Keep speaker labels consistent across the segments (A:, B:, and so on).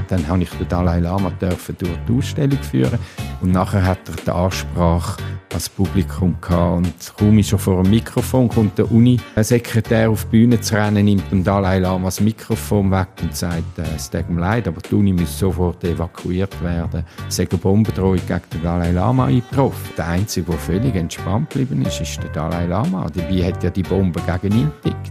A: Dann durfte ich den Dalai Lama durch die Ausstellung führen und nachher hat er die Ansprache als Publikum gehabt. Und kaum ist er vor dem Mikrofon, kommt der Uni-Sekretär auf die Bühne zu rennen, nimmt dem Dalai Lama das Mikrofon weg und sagt, es tut mir leid, aber die Uni muss sofort evakuiert werden. Es ist eine Bombendrohung gegen den Dalai Lama eingetroffen. Der Einzige, der völlig entspannt geblieben ist der Dalai Lama. Dabei hat ja die Bombe gegen ihn getickt.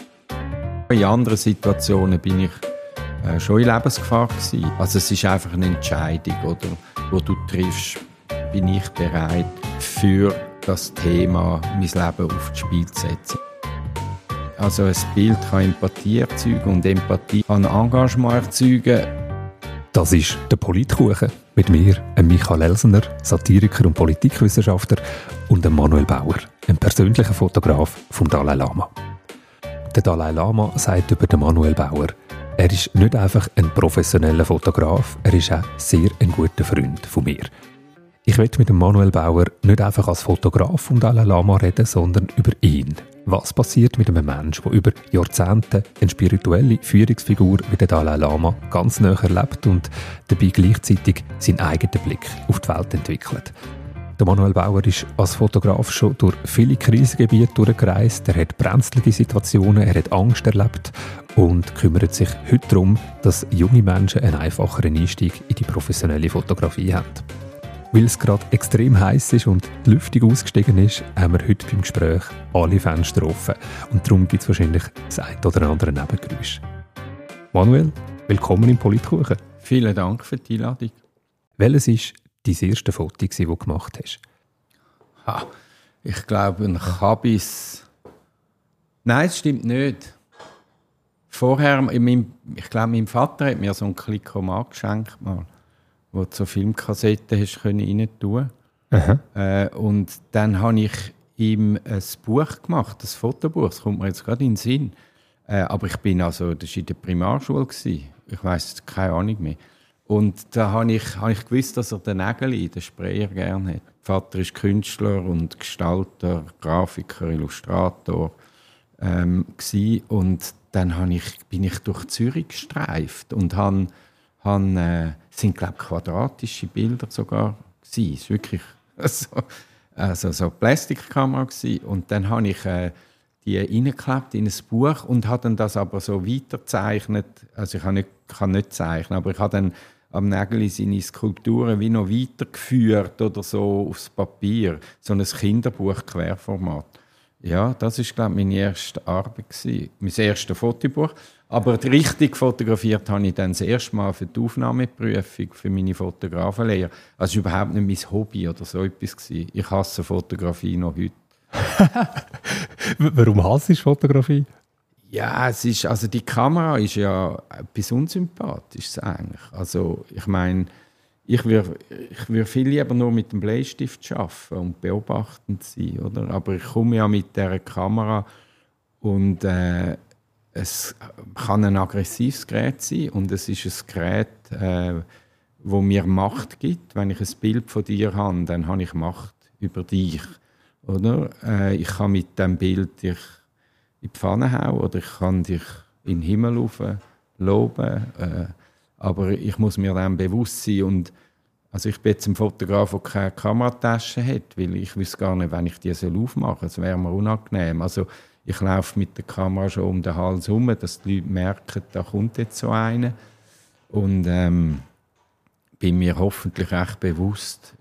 A: In anderen Situationen bin ich schon in Lebensgefahr gewesen. Also es ist einfach eine Entscheidung, oder, wo du triffst, bin ich bereit, für das Thema mein Leben aufs Spiel zu setzen. Also ein Bild kann Empathie erzeugen und Empathie kann Engagement erzeugen.
B: Das ist der Politkuchen mit mir, Michael Elsener, Satiriker und Politikwissenschaftler, und Manuel Bauer, einem persönlichen Fotograf vom Dalai Lama. Der Dalai Lama sagt über den Manuel Bauer, er ist nicht einfach ein professioneller Fotograf, er ist auch sehr ein guter Freund von mir. Ich will mit dem Manuel Bauer nicht einfach als Fotograf vom Dalai Lama reden, sondern über ihn. Was passiert mit einem Menschen, der über Jahrzehnte eine spirituelle Führungsfigur wie der Dalai Lama ganz nahe erlebt und dabei gleichzeitig seinen eigenen Blick auf die Welt entwickelt? Der Manuel Bauer ist als Fotograf schon durch viele Krisengebiete durchgereist. Er hat brenzlige Situationen, er hat Angst erlebt und kümmert sich heute darum, dass junge Menschen einen einfacheren Einstieg in die professionelle Fotografie haben. Weil es gerade extrem heiß ist und die Lüftung ausgestiegen ist, haben wir heute beim Gespräch alle Fenster offen. Und darum gibt es wahrscheinlich das ein oder andere Nebengeräusch. Manuel, willkommen im Politkuchen.
A: Vielen Dank für die Einladung.
B: Welches war dein erste Foto, das du gemacht hast?
A: Ich glaube, ein Kabis. Nein, das stimmt nicht. Vorher, ich glaube, mein Vater hat mir so einen Klickomat geschenkt, mal, wo du so Filmkassetten hast rein tun. Und dann habe ich ihm ein Buch gemacht, ein Fotobuch. Das kommt mir jetzt gerade in den Sinn. Aber das war in der Primarschule. Ich weiss keine Ahnung mehr. Und da habe ich gewusst, dass er den Nägeli, den Sprayer, gerne hat. Vater ist Künstler und Gestalter, Grafiker, Illustrator. Und dann bin ich durch Zürich gestreift und sind, glaube ich, quadratische Bilder sogar gewesen. Es war wirklich so eine Plastikkamera gewesen. Und dann habe ich die reingeklebt in ein Buch und habe dann das aber so weitergezeichnet. Also ich kann nicht zeichnen, aber ich habe dann am Nägeli seine Skulpturen wie noch weitergeführt oder so aufs Papier. So ein Kinderbuch, Querformat. Ja, das war, glaube ich, meine erste Arbeit gewesen. Mein erstes Fotobuch. Aber richtig fotografiert habe ich dann das erste Mal für die Aufnahmeprüfung für meine Fotografenlehre. Also es war überhaupt nicht mein Hobby oder so etwas gewesen. Ich hasse Fotografie noch heute.
B: Warum hasst du Fotografie?
A: Ja, die Kamera ist ja etwas Unsympathisches eigentlich. Also ich meine, ich würde viel lieber nur mit dem Bleistift arbeiten und beobachtend sein, oder? Aber ich komme ja mit dieser Kamera und es kann ein aggressives Gerät sein und es ist ein Gerät, wo mir Macht gibt. Wenn ich ein Bild von dir habe, dann habe ich Macht über dich, oder? Ich kann mit diesem Bild dich in die Pfanne hauen oder ich kann dich in den Himmel loben. Aber ich muss mir dem bewusst sein. Und also ich bin jetzt ein Fotograf, der keine Kameratasche hat, weil ich wüsste gar nicht, wenn ich die aufmachen soll. Das wäre mir unangenehm. Also ich laufe mit der Kamera schon um den Hals herum, dass die Leute merken, da kommt jetzt so einer. Und bin mir hoffentlich recht bewusst,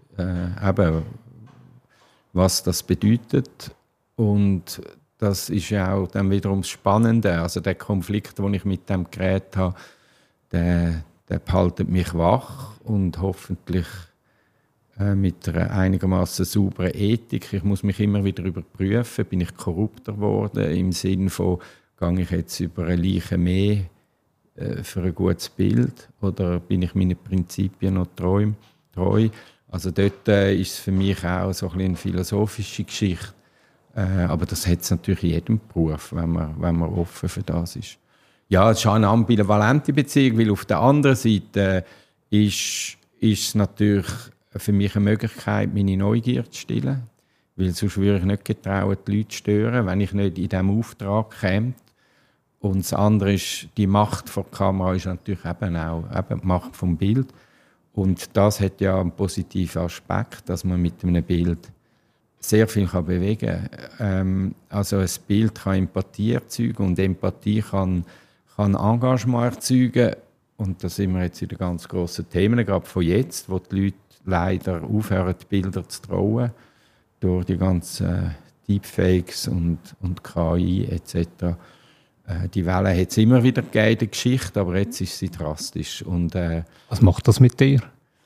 A: was das bedeutet. Und das ist ja auch dann wiederum das Spannende. Also der Konflikt, den ich mit dem Gerät habe, der behaltet mich wach und hoffentlich mit einer einigermaßen sauberen Ethik. Ich muss mich immer wieder überprüfen, bin ich korrupter geworden, im Sinne von, gehe ich jetzt über eine Leiche mehr für ein gutes Bild oder bin ich meinen Prinzipien noch treu? Also dort ist es für mich auch so eine philosophische Geschichte. Aber das hat es natürlich in jedem Beruf, wenn man offen für das ist. Ja, es ist eine ambivalente Beziehung, weil auf der anderen Seite ist es natürlich für mich eine Möglichkeit, meine Neugier zu stillen. Weil sonst würde ich nicht getrauen, die Leute zu stören, wenn ich nicht in diesem Auftrag käme. Und das andere ist, die Macht der Kamera ist natürlich eben auch die Macht vom Bild. Und das hat ja einen positiven Aspekt, dass man mit einem Bild sehr viel bewegen kann. Also ein Bild kann Empathie erzeugen und Empathie kann Engagement erzeugen. Und da sind wir jetzt in den ganz grossen Themen, gerade von jetzt, wo die Leute leider aufhören, die Bilder zu trauen, durch die ganzen Deepfakes und KI etc. Die Welle hat es immer wieder gegeben in der Geschichte, aber jetzt ist sie drastisch. Und,
B: was macht das mit dir?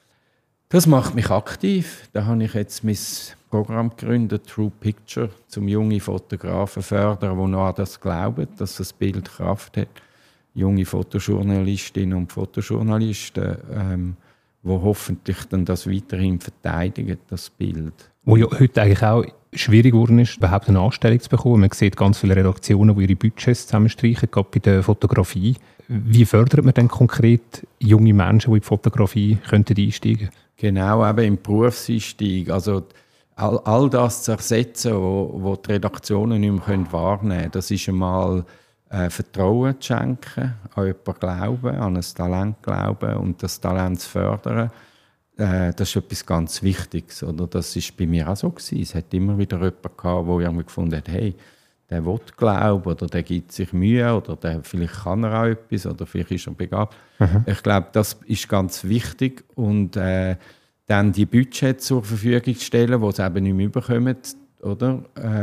A: Das macht mich aktiv. Da habe ich jetzt mein Programm gegründet, True Picture, um junge Fotografen zu fördern, die noch an das glauben, dass das Bild Kraft hat. Junge Fotojournalistinnen und Fotojournalisten, die hoffentlich dann das weiterhin verteidigen, das Bild.
B: Wo ja heute eigentlich auch schwierig geworden ist, überhaupt eine Anstellung zu bekommen. Man sieht ganz viele Redaktionen, die ihre Budgets zusammenstreichen, gerade bei der Fotografie. Wie fördert man denn konkret junge Menschen, die in die Fotografie einsteigen könnten?
A: Genau, eben im Berufseinstieg. Also all das zu ersetzen, wo die Redaktionen nicht mehr wahrnehmen können. Das ist einmal Vertrauen zu schenken, an jemanden glauben, an ein Talent glauben und das Talent zu fördern. Das ist etwas ganz Wichtiges. Oder? Das war bei mir auch so gewesen. Es hat immer wieder jemanden gehabt, der irgendwie gefunden hat, hey, der will glauben oder der gibt sich Mühe oder vielleicht kann er auch etwas oder vielleicht ist er begabt. Mhm. Ich glaube, das ist ganz wichtig. Und dann die Budgets zur Verfügung zu stellen, die sie eben nicht mehr bekommen, oder?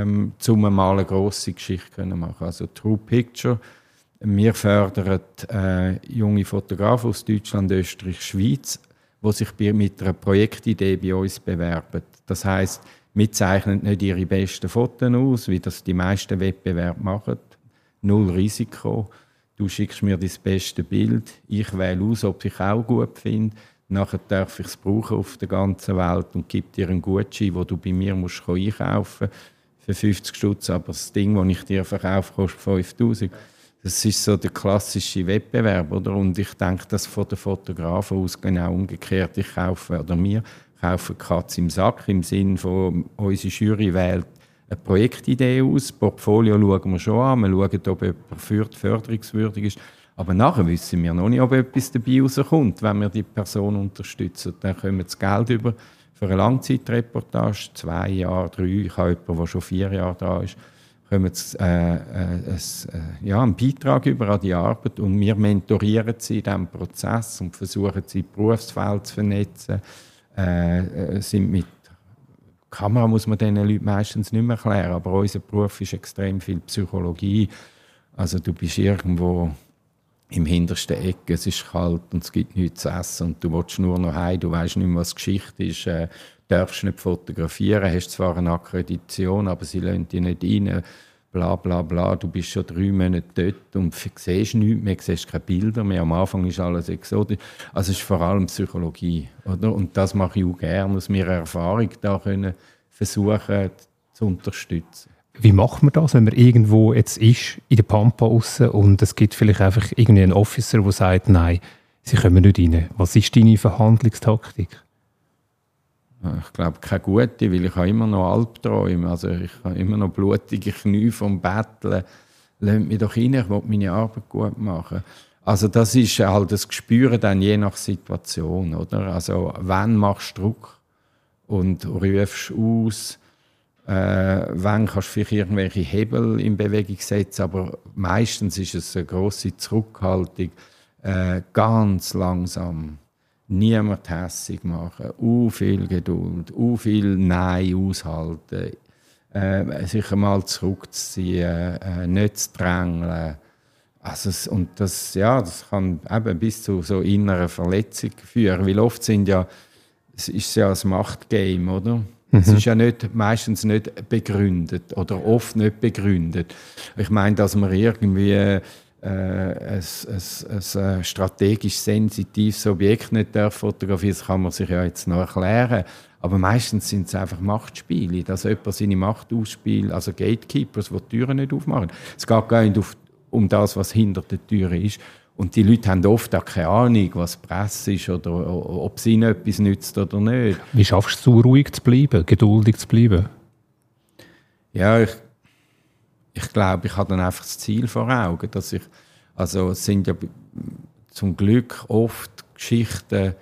A: Um mal eine grosse Geschichte zu machen. Also True Picture. Wir fördern junge Fotografen aus Deutschland, Österreich, Schweiz, die sich mit einer Projektidee bei uns bewerben. Das heisst, wir zeichnen nicht ihre besten Fotos aus, wie das die meisten Wettbewerbe machen. Null Risiko. Du schickst mir das beste Bild, ich wähle aus, ob ich auch gut finde. Nachher darf ich es brauchen auf der ganzen Welt und gebe dir einen Gutschein, den du bei mir musst einkaufen für 50 Stutz. Aber das Ding, das ich dir verkaufe, kostet 5'000. Das ist so der klassische Wettbewerb, oder? Und ich denke, dass von den Fotografen aus genau umgekehrt. Wir kaufen Katze im Sack, im Sinne von, unsere Jury wählt eine Projektidee aus. Das Portfolio schauen wir schon an. Wir schauen, ob jemand förderungswürdig ist. Aber nachher wissen wir noch nicht, ob etwas dabei rauskommt, wenn wir die Person unterstützen. Dann kommen wir das Geld über für eine Langzeitreportage, 2 Jahre, 3, ich habe jemanden, der schon 4 Jahre da ist, kommen einen Beitrag über an die Arbeit und wir mentorieren sie in diesem Prozess und versuchen sie im Berufsfeld zu vernetzen. Sind mit Kamera muss man diesen Leuten meistens nicht mehr erklären, aber unser Beruf ist extrem viel Psychologie. Also du bist irgendwo im hintersten Eck, es ist kalt und es gibt nichts zu essen und du willst nur noch heim, du weißt nicht mehr, was Geschichte ist, darfst nicht fotografieren, hast zwar eine Akkreditation, aber sie lassen dich nicht rein, bla bla bla, du bist schon 3 Monate dort und siehst nichts mehr, siehst keine Bilder mehr, am Anfang ist alles exotisch. Also es ist vor allem Psychologie, oder? Und das mache ich auch gerne, aus meiner Erfahrung da können versuchen zu unterstützen.
B: Wie macht man das, wenn man irgendwo jetzt ist, in der Pampa raus und es gibt vielleicht einfach irgendwie einen Officer, der sagt, nein, sie kommen nicht rein. Was ist deine Verhandlungstaktik?
A: Ich glaube, keine gute, weil ich habe immer noch Albträume. Also ich habe immer noch blutige Knie vom Betteln. Lasst mich doch rein, ich will meine Arbeit gut machen. Also das ist halt das Gespür dann je nach Situation, oder? Also wann machst du Druck und rufst aus, wann kannst du vielleicht irgendwelche Hebel in Bewegung setzen, aber meistens ist es eine grosse Zurückhaltung, ganz langsam, niemand hässig machen, viel Geduld, viel Nein aushalten, sich einmal zurückzuziehen, nicht zu drängeln. Also, und das kann eben bis zu so inneren Verletzungen führen, weil oft es ist ja ein Machtgame, oder? Es ist ja meistens nicht begründet oder oft nicht begründet. Ich meine, dass man irgendwie ein strategisch sensitives Objekt nicht fotografieren darf, das kann man sich ja jetzt noch erklären. Aber meistens sind es einfach Machtspiele, dass jemand seine Macht ausspielt, also Gatekeepers, die Türen nicht aufmachen. Es geht gar nicht um das, was hinter der Tür ist. Und die Leute haben oft auch keine Ahnung, was Presse ist oder ob es ihnen etwas nützt oder nicht.
B: Wie schaffst du ruhig zu bleiben, geduldig zu bleiben?
A: Ja, ich ich glaube, ich habe dann einfach das Ziel vor Augen, dass also es sind ja zum Glück oft Geschichten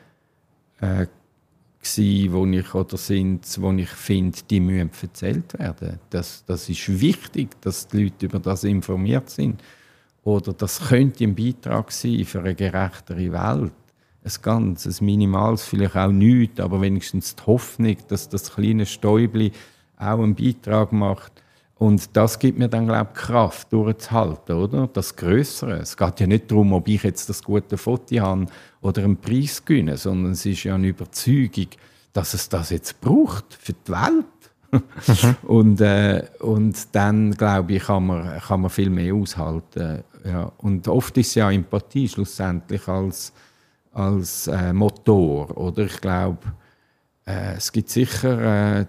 A: wo ich finde, die müssen erzählt werden. Das ist wichtig, dass die Leute über das informiert sind. Oder das könnte ein Beitrag sein für eine gerechtere Welt. Ein minimales, vielleicht auch nichts, aber wenigstens die Hoffnung, dass das kleine Stäubli auch einen Beitrag macht. Und das gibt mir dann, glaube ich, Kraft, durchzuhalten, oder? Das Größere. Es geht ja nicht darum, ob ich jetzt das gute Foto habe oder einen Preis gewinne, sondern es ist ja eine Überzeugung, dass es das jetzt braucht für die Welt. Und dann, glaube ich, kann man viel mehr aushalten. Ja. Und oft ist es ja Empathie schlussendlich als Motor. Oder? Ich glaube, es gibt sicher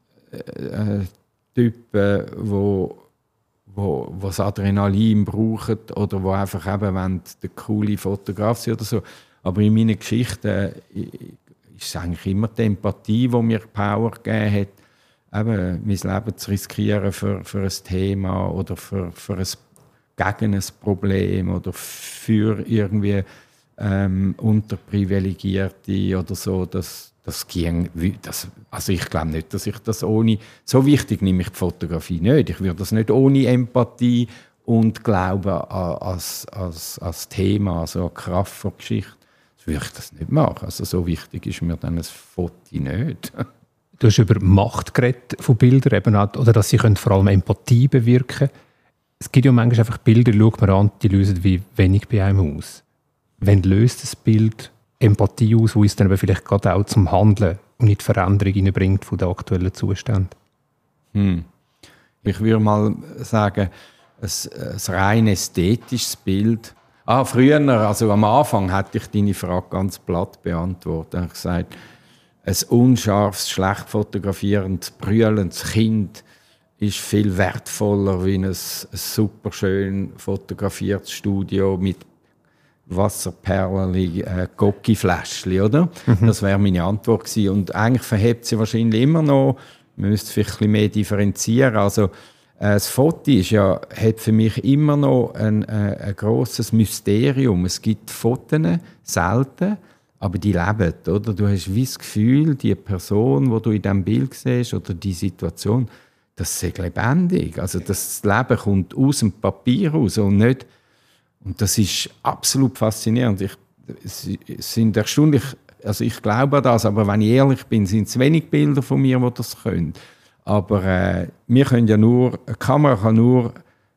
A: Typen, wo das Adrenalin brauchen oder wo einfach eben der coole Fotograf sind oder so. Aber in meinen Geschichten ist es eigentlich immer die Empathie, die mir Power gegeben hat, eben mein Leben zu riskieren für ein Thema oder für gegen ein Problem oder für irgendwie Unterprivilegierte oder so. Das ging, also ich glaube nicht, dass ich das ohne... So wichtig nehme ich die Fotografie nicht. Ich würde das nicht ohne Empathie und Glauben als Thema, also an Kraft der Geschichte, würde ich das nicht machen. Also so wichtig ist mir dann ein Foto nicht.
B: Du hast über Macht geredet von Bildern, eben auch, oder dass sie vor allem Empathie bewirken können. Es gibt ja manchmal einfach Bilder, schaut man an, die lösen wie wenig bei einem aus. Wann löst das Bild Empathie aus, die uns dann aber vielleicht gerade auch zum Handeln und nicht Veränderung hineinbringt von den aktuellen Zuständen?
A: Ich würde mal sagen, ein rein ästhetisches Bild. Früher, also am Anfang, hätte ich deine Frage ganz platt beantwortet. Ich habe gesagt, ein unscharfes, schlecht fotografierendes, brüllendes Kind ist viel wertvoller wie ein super schön fotografiertes Studio mit Wasserperlen, Gocki-Fläschchen, oder? Das wäre meine Antwort gewesen. Und eigentlich verhebt sie wahrscheinlich immer noch. Man müsste vielleicht ein bisschen mehr differenzieren. Also, das Foto hat für mich immer noch ein grosses Mysterium. Es gibt Fotos, selten, aber die leben, oder? Du hast wie das Gefühl, die Person, die du in diesem Bild siehst, oder die Situation, das ist lebendig. Also das Leben kommt aus dem Papier raus und nicht. Und das ist absolut faszinierend. Es sind erstaunlich, also ich glaube an das, aber wenn ich ehrlich bin, sind es wenig Bilder von mir, die das können. Aber wir können ja nur, eine Kamera kann nur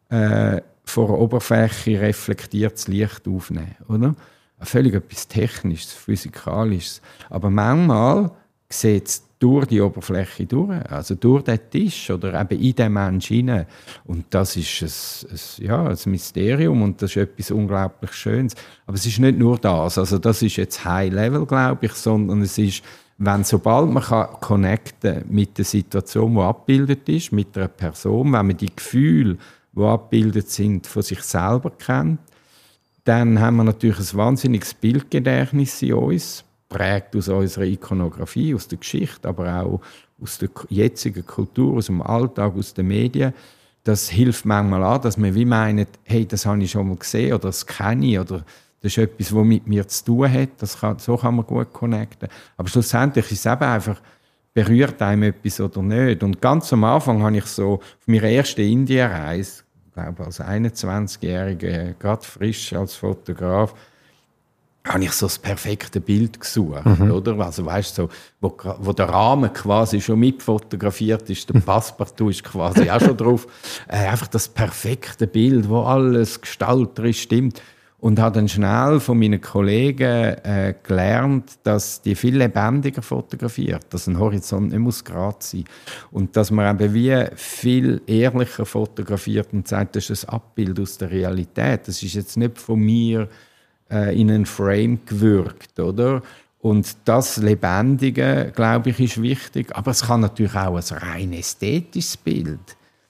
A: vor der Oberfläche reflektiertes Licht aufnehmen, oder? Völlig etwas Technisches, Physikalisches. Aber manchmal sieht es durch die Oberfläche durch, also durch den Tisch oder eben in den Menschen hinein. Und das ist ein Mysterium und das ist etwas unglaublich Schönes. Aber es ist nicht nur das, also das ist jetzt High Level, glaube ich, sondern es ist, sobald man connecten mit der Situation, die abgebildet ist, mit einer Person, wenn man die Gefühle, die abgebildet sind, von sich selber kennt, dann haben wir natürlich ein wahnsinniges Bildgedächtnis in uns, prägt aus unserer Ikonografie, aus der Geschichte, aber auch aus der jetzigen Kultur, aus dem Alltag, aus den Medien. Das hilft manchmal an, dass man wie meint, hey, das habe ich schon mal gesehen oder das kenne ich oder das ist etwas, was mit mir zu tun hat. So kann man gut connecten. Aber schlussendlich ist es eben einfach, berührt einem etwas oder nicht. Und ganz am Anfang habe ich so auf meiner ersten Indienreise, ich glaube als 21-Jähriger, gerade frisch als Fotograf, habe ich so das perfekte Bild gesucht, oder? Also weißt so, wo der Rahmen quasi schon mitfotografiert ist, der Passepartout ist quasi auch schon drauf. Einfach das perfekte Bild, wo alles gestalterisch stimmt. Und habe dann schnell von meinen Kollegen gelernt, dass die viel lebendiger fotografiert, dass ein Horizont nicht muss gerade sein. Und dass man eben wie viel ehrlicher fotografiert und sagt, das ist ein Abbild aus der Realität. Das ist jetzt nicht von mir in einen Frame gewirkt, oder? Und das Lebendige, glaube ich, ist wichtig. Aber es kann natürlich auch ein rein ästhetisches Bild,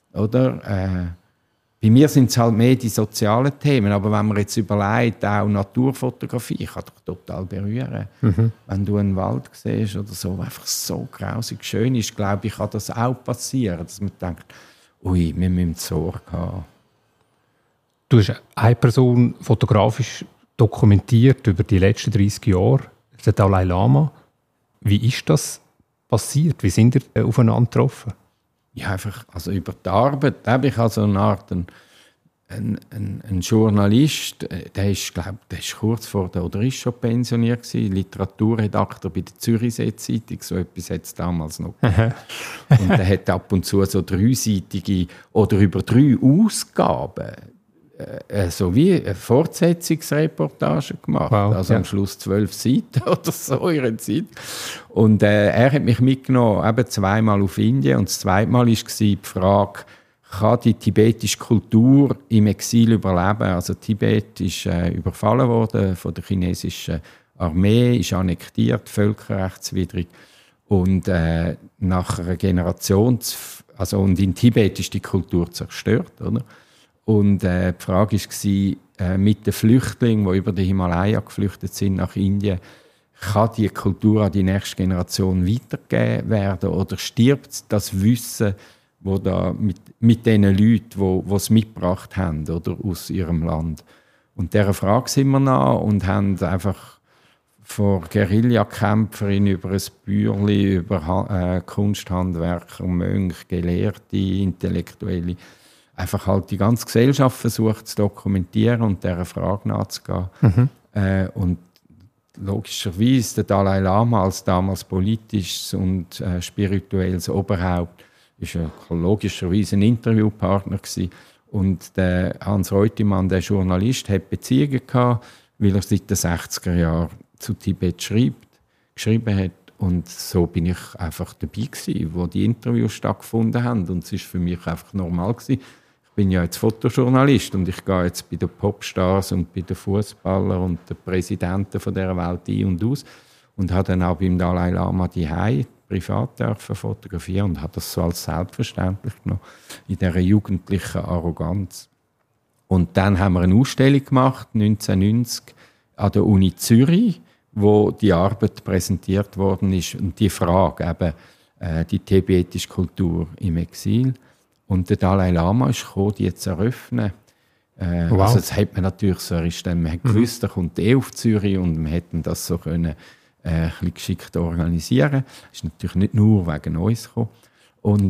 A: oder? Bei mir sind es halt mehr die sozialen Themen, aber wenn man jetzt überlegt, auch Naturfotografie kann dich total berühren. Wenn du einen Wald siehst oder so, der einfach so grausig schön ist, glaube ich, kann das auch passieren, dass man denkt, ui, wir müssen Sorge haben.
B: Du hast eine Person fotografisch dokumentiert über die letzten 30 Jahre, der Dalai Lama. Wie ist das passiert? Wie sind ihr aufeinander getroffen?
A: Ja, einfach, also über die Arbeit habe ich also eine Art ein Journalist, der ist kurz vor der, oder ist schon pensioniert gewesen, Literaturredakteur bei der Zürichsee-Zeitung, so etwas hat es damals noch gegeben. Und der hat ab und zu so dreiseitige oder über 3 Ausgaben so wie eine Fortsetzungsreportage gemacht.
B: Wow,
A: also am Schluss 12 Seiten oder so in einer Zeit. Und er hat mich mitgenommen, eben 2-mal auf Indien. Und das 2. Mal war die Frage, kann die tibetische Kultur im Exil überleben? Also Tibet ist überfallen worden von der chinesischen Armee, ist annektiert, völkerrechtswidrig. Und nach einer Generation, und in Tibet ist die Kultur zerstört, oder? Und die Frage war, mit den Flüchtlingen, die über den Himalaya geflüchtet sind nach Indien, kann die Kultur an die nächste Generation weitergegeben werden oder stirbt das Wissen, wo da mit den Leuten, die es mitgebracht haben oder aus ihrem Land? Und dieser Frage sind wir nach und haben einfach von Guerillakämpferin über ein Bäuerli, über Kunsthandwerker, Mönche, Gelehrte, Intellektuelle, einfach halt die ganze Gesellschaft versucht zu dokumentieren und dieser Frage nachzugehen. Und logischerweise der Dalai Lama als damals politisches und spirituelles Oberhaupt ist ja logischerweise ein Interviewpartner gewesen. Und der Hans Reutemann, der Journalist, hat Beziehungen gehabt, weil er seit den 60er Jahren zu Tibet geschrieben hat. Und so bin ich einfach dabei gewesen, wo die Interviews stattgefunden haben. Und es war für mich einfach normal gewesen. Ich bin ja jetzt Fotojournalist und ich gehe jetzt bei den Popstars und bei den Fußballern und den Präsidenten von dieser Welt ein und aus. Und habe dann auch beim Dalai Lama die privat dürfen fotografieren und habe das so als selbstverständlich genommen, in dieser jugendlichen Arroganz. Und dann haben wir eine Ausstellung gemacht, 1990, an der Uni Zürich, wo die Arbeit präsentiert worden ist und die Frage eben, die tibetische Kultur im Exil. Und der Dalai Lama ist gekommen, die zu eröffnen.
B: Wow.
A: Also das hat man natürlich so, man hat gewusst, er kommt auf Zürich und man hätte das so können, ein bisschen geschickt organisieren. Das ist natürlich nicht nur wegen uns gekommen. Und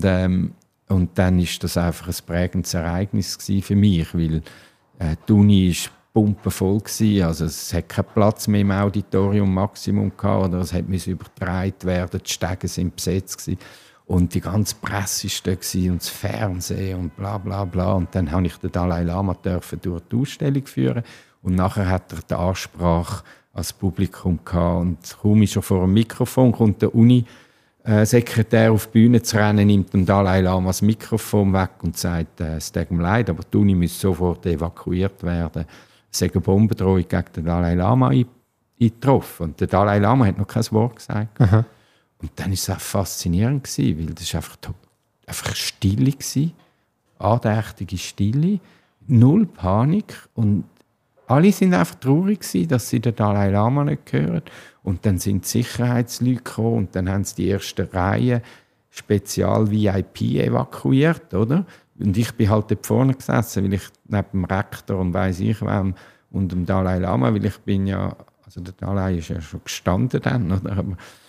A: dann ist das einfach ein prägendes Ereignis für mich, weil die Uni ist pumpenvoll gewesen. Also es hat keinen Platz mehr im Auditorium Maximum gehabt, oder es musste übertragen werden, die Stege sind besetzt gewesen. Und die ganze Presse war da und das Fernsehen und bla bla bla. Und dann durfte ich den Dalai Lama durch die Ausstellung führen. Und nachher hat er die Ansprache als Publikum gehabt. Und kaum ist er vor dem Mikrofon, kommt der Uni-Sekretär auf die Bühne zu rennen, nimmt dem Dalai Lama das Mikrofon weg und sagt, es tut mir leid, aber die Uni muss sofort evakuiert werden. Es ist eine Bombendrohung gegen den Dalai Lama eingetroffen. Und der Dalai Lama hat noch kein Wort gesagt.
B: Aha.
A: Und dann war es auch faszinierend, weil das einfach Stille war, andächtige Stille, null Panik und alle sind einfach traurig gewesen, dass sie den Dalai Lama nicht hören. Und dann sind die Sicherheitsleute gekommen und dann haben sie die erste Reihe Spezial-VIP evakuiert, oder? Und ich bin halt dort vorne gesessen, weil ich neben dem Rektor und weiss ich wem und dem Dalai Lama, weil ich bin ja, also der Dalai ist ja schon gestanden dann, oder?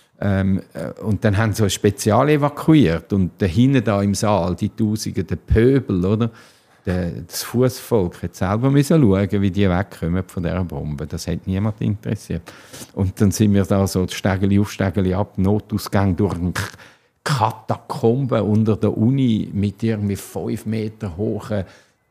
A: Und dann haben sie so spezial evakuiert und da hinten da im Saal, die Tausende, der Pöbel, oder? Das Fußvolk hat selber müssen schauen, wie die wegkommen von dieser Bombe. Das hat niemand interessiert. Und dann sind wir da so Stegeli auf Stegeli ab, Notausgang durch eine Katakombe unter der Uni mit irgendwie 5 Meter hohen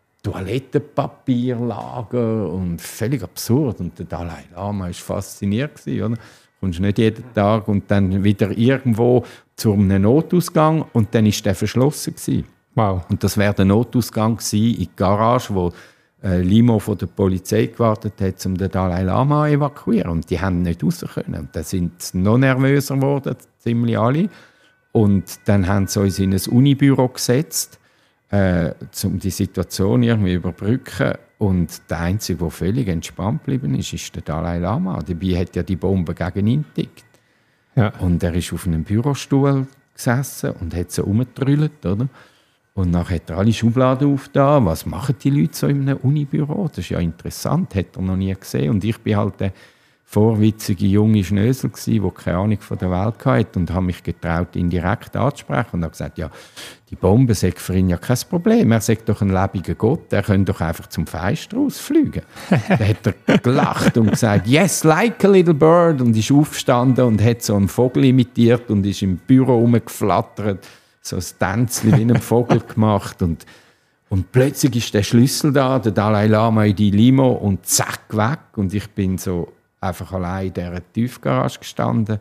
A: Toilettenpapierlager und völlig absurd. Und der Dalai Lama war fasziniert, oder? Du kommst nicht jeden Tag und dann wieder irgendwo zu einem Notausgang und dann war der verschlossen gewesen.
B: Wow.
A: Und das wäre der Notausgang gewesen in die Garage, wo Limo von der Polizei gewartet hat, um den Dalai Lama zu evakuieren. Und die haben nicht raus können. Und dann sind sie noch nervöser geworden, ziemlich alle. Und dann haben sie uns in ein Unibüro gesetzt, um die Situation irgendwie zu überbrücken. Und der Einzige, der völlig entspannt geblieben ist der Dalai Lama. Dabei hat ja die Bombe gegen ihn getickt. Ja. Und er ist auf einem Bürostuhl gesessen und hat so rumgetrüllt, oder? Und dann hat er alle Schubladen aufgetan. Was machen die Leute so in einem Unibüro? Das ist ja interessant, hat er noch nie gesehen. Und ich bin halt der vorwitzige junge Schnösel gsi, der keine Ahnung von der Welt hatte und habe mich getraut, ihn direkt anzusprechen und habe gesagt, ja, die Bombe sei für ihn ja kein Problem. Er sagt doch ein lebendiger Gott, er könnte doch einfach zum Fenster rausfliegen. Dann hat er gelacht und gesagt, yes, like a little bird, und ist aufgestanden und hat so einen Vogel imitiert und ist im Büro rumgeflattert, so ein Tänzchen wie ein Vogel gemacht und plötzlich ist der Schlüssel da, der Dalai Lama in die Limo und zack, weg. Und ich bin so einfach allein in dieser Tiefgarage gestanden.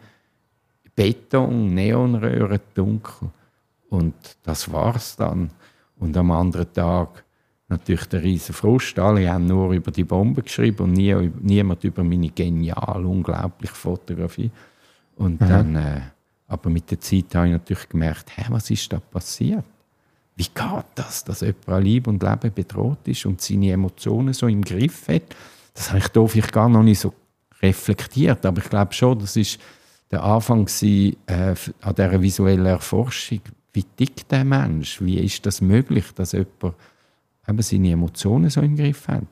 A: Beton, Neonröhren, dunkel. Und das war's dann. Und am anderen Tag natürlich der riesen Frust. Alle haben nur über die Bombe geschrieben und niemand über meine genial, unglaubliche Fotografie. Und dann, aber mit der Zeit habe ich natürlich gemerkt, was ist da passiert? Wie geht das, dass jemand an Leib und Leben bedroht ist und seine Emotionen so im Griff hat? Das habe ich da vielleicht gar noch nicht so reflektiert, aber ich glaube schon, das ist der Anfang an dieser visuellen Erforschung. Wie tickt der Mensch? Wie ist das möglich, dass jemand eben seine Emotionen so im Griff hat?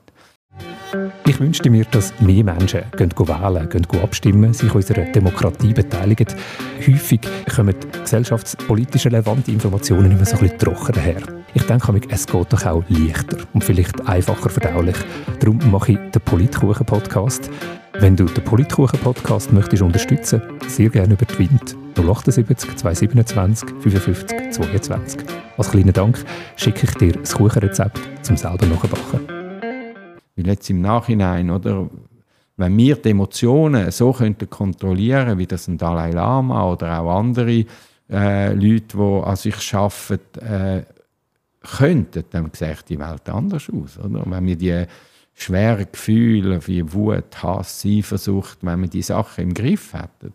B: Ich wünschte mir, dass mehr Menschen wählen, abstimmen, sich an unserer Demokratie beteiligen. Häufig kommen gesellschaftspolitisch relevante Informationen immer so ein bisschen trocken daher. Ich denke, es geht doch auch leichter und vielleicht einfacher verdaulich. Darum mache ich den Politkuchen-Podcast. Wenn du den Politkuchen-Podcast möchtest unterstützen, sehr gerne über die Wind 078 227 55 22. Als kleinen Dank schicke ich dir das Kuchenrezept zum selber nachbacken.
A: Weil jetzt im Nachhinein, oder, wenn wir die Emotionen so kontrollieren könnten, wie das ein Dalai Lama oder auch andere Leute, die an sich arbeiten, könnten, dann sieht die Welt anders aus. Oder? Wenn wir die schweren Gefühle wie Wut, Hass, Eifersucht, wenn wir die Sachen im Griff hätten,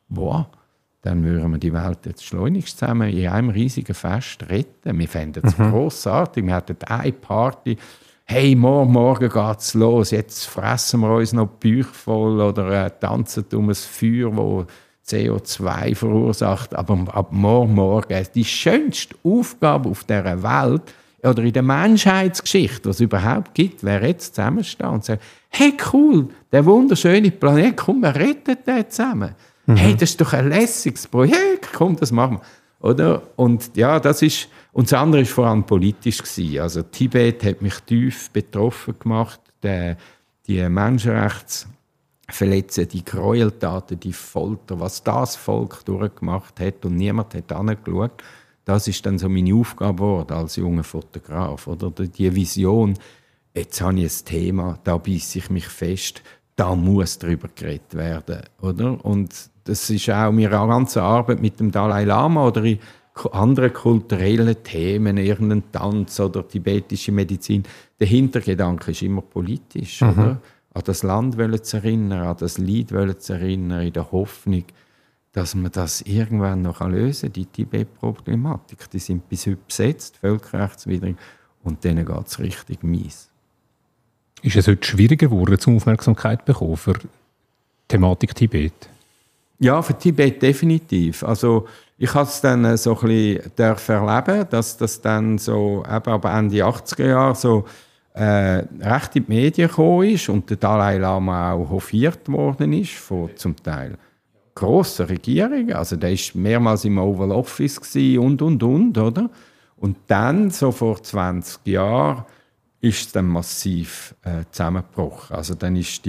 A: dann würden wir die Welt jetzt schleunigst zusammen in einem riesigen Fest retten. Wir fänden es grossartig. Wir hätten eine Party. Hey, morgen geht's los, jetzt fressen wir uns noch die Bäuche voll oder tanzen um ein Feuer, das CO2 verursacht. Aber ab morgen die schönste Aufgabe auf dieser Welt oder in der Menschheitsgeschichte, was es überhaupt gibt, wäre jetzt zusammenstehen und sagen, hey cool, der wunderschöne Planet, komm, wir retten den zusammen. Hey, das ist doch ein lässiges Projekt, komm, das machen wir. Oder? Und ja, das andere war vor allem politisch gewesen. Also Tibet hat mich tief betroffen gemacht. Die Menschenrechtsverletzungen, die Gräueltaten, die Folter, was das Volk durchgemacht hat und niemand hat angeschaut. Das ist dann so meine Aufgabe geworden als junger Fotograf. Oder? Die Vision, jetzt habe ich ein Thema, da beiße ich mich fest, da muss darüber geredet werden. Oder? Und das ist auch meine ganze Arbeit mit dem Dalai Lama oder in anderen kulturellen Themen, irgendein Tanz oder tibetische Medizin. Der Hintergedanke ist immer politisch. Oder? An das Land zu erinnern, an das Leid zu erinnern, in der Hoffnung, dass man das irgendwann noch lösen kann, die Tibet-Problematik. Die sind bis heute besetzt, völkerrechtswidrig, und denen geht es richtig mies.
B: Ist es heute schwieriger geworden, zum Aufmerksamkeit zu bekommen für die Thematik Tibet?
A: Ja, für Tibet definitiv. Also ich habe es dann so ein bisschen erleben, dass das dann so eben ab Ende 80er Jahre so recht in die Medien gekommen ist und der Dalai Lama auch hofiert worden ist von zum Teil grossen Regierungen. Also der war mehrmals im Oval Office und, oder? Und dann, so vor 20 Jahren, ist es dann massiv zusammengebrochen. Also dann ist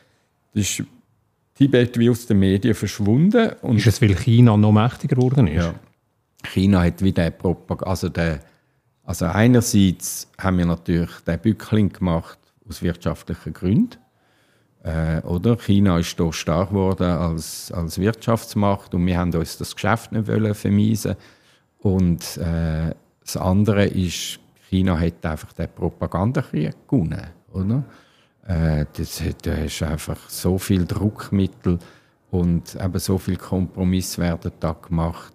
A: Tibet wie aus den Medien verschwunden. Und
B: ist es, weil China noch mächtiger geworden ist?
A: Ja. China hat wieder also einerseits haben wir natürlich den Bückling gemacht aus wirtschaftlichen Gründen. Oder? China ist hier stark geworden als Wirtschaftsmacht und wir haben uns das Geschäft nicht vermiesen. Und das andere ist, China hat einfach den Propagandakrieg gewonnen. Oder? Da ist einfach so viel Druckmittel und eben so viel Kompromisse werden da gemacht.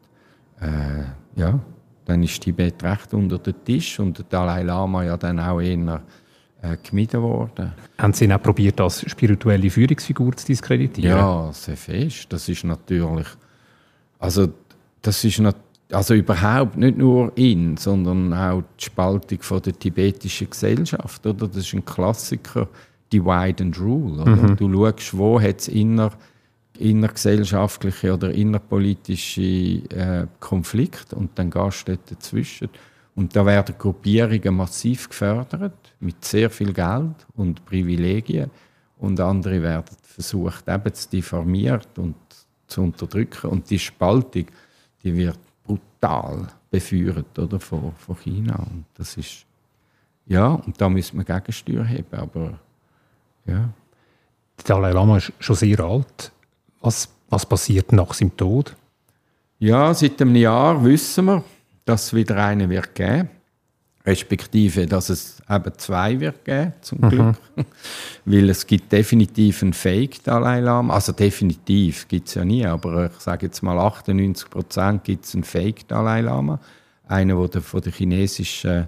A: Dann ist Tibet recht unter den Tisch und der Dalai Lama ja dann auch eher gemieden worden.
B: Haben Sie auch probiert, als spirituelle Führungsfigur zu diskreditieren?
A: Ja, sehr fest. Das ist natürlich, also überhaupt nicht nur ihn, sondern auch die Spaltung von der tibetischen Gesellschaft. Oder? Das ist ein Klassiker, Divide and Rule. Oder? Du schaust, wo hat es innergesellschaftliche oder innerpolitische Konflikte und dann gehst du dort dazwischen. Und da werden Gruppierungen massiv gefördert, mit sehr viel Geld und Privilegien. Und andere werden versucht, eben zu diffamieren und zu unterdrücken. Und die Spaltung, die wird brutal befeuert, oder, von China. Und das ist, ja, und da müssen wir Gegensteuer haben. Aber, ja.
B: Der Dalai Lama ist schon sehr alt. Was passiert nach seinem Tod?
A: Ja, seit einem Jahr wissen wir, dass es wieder einen wird geben. Respektive, dass es eben 2 wird geben, zum Glück. Weil es gibt definitiv einen Fake-Dalai Lama. Also definitiv gibt es ja nie, aber ich sage jetzt mal 98% gibt es einen Fake-Dalai Lama. Einer, der von der chinesischen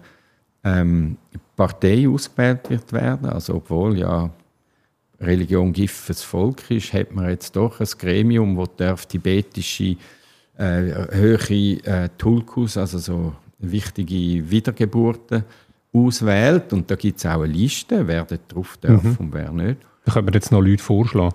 A: Partei ausgewählt wird werden. Also obwohl ja Religion Gift fürs Volk ist, hat man jetzt doch ein Gremium, das tibetische höhere Tulkus, also so wichtige Wiedergeburten auswählt. Und da gibt es auch eine Liste, wer dort drauf darf und wer nicht.
B: Da können wir jetzt noch Leute vorschlagen.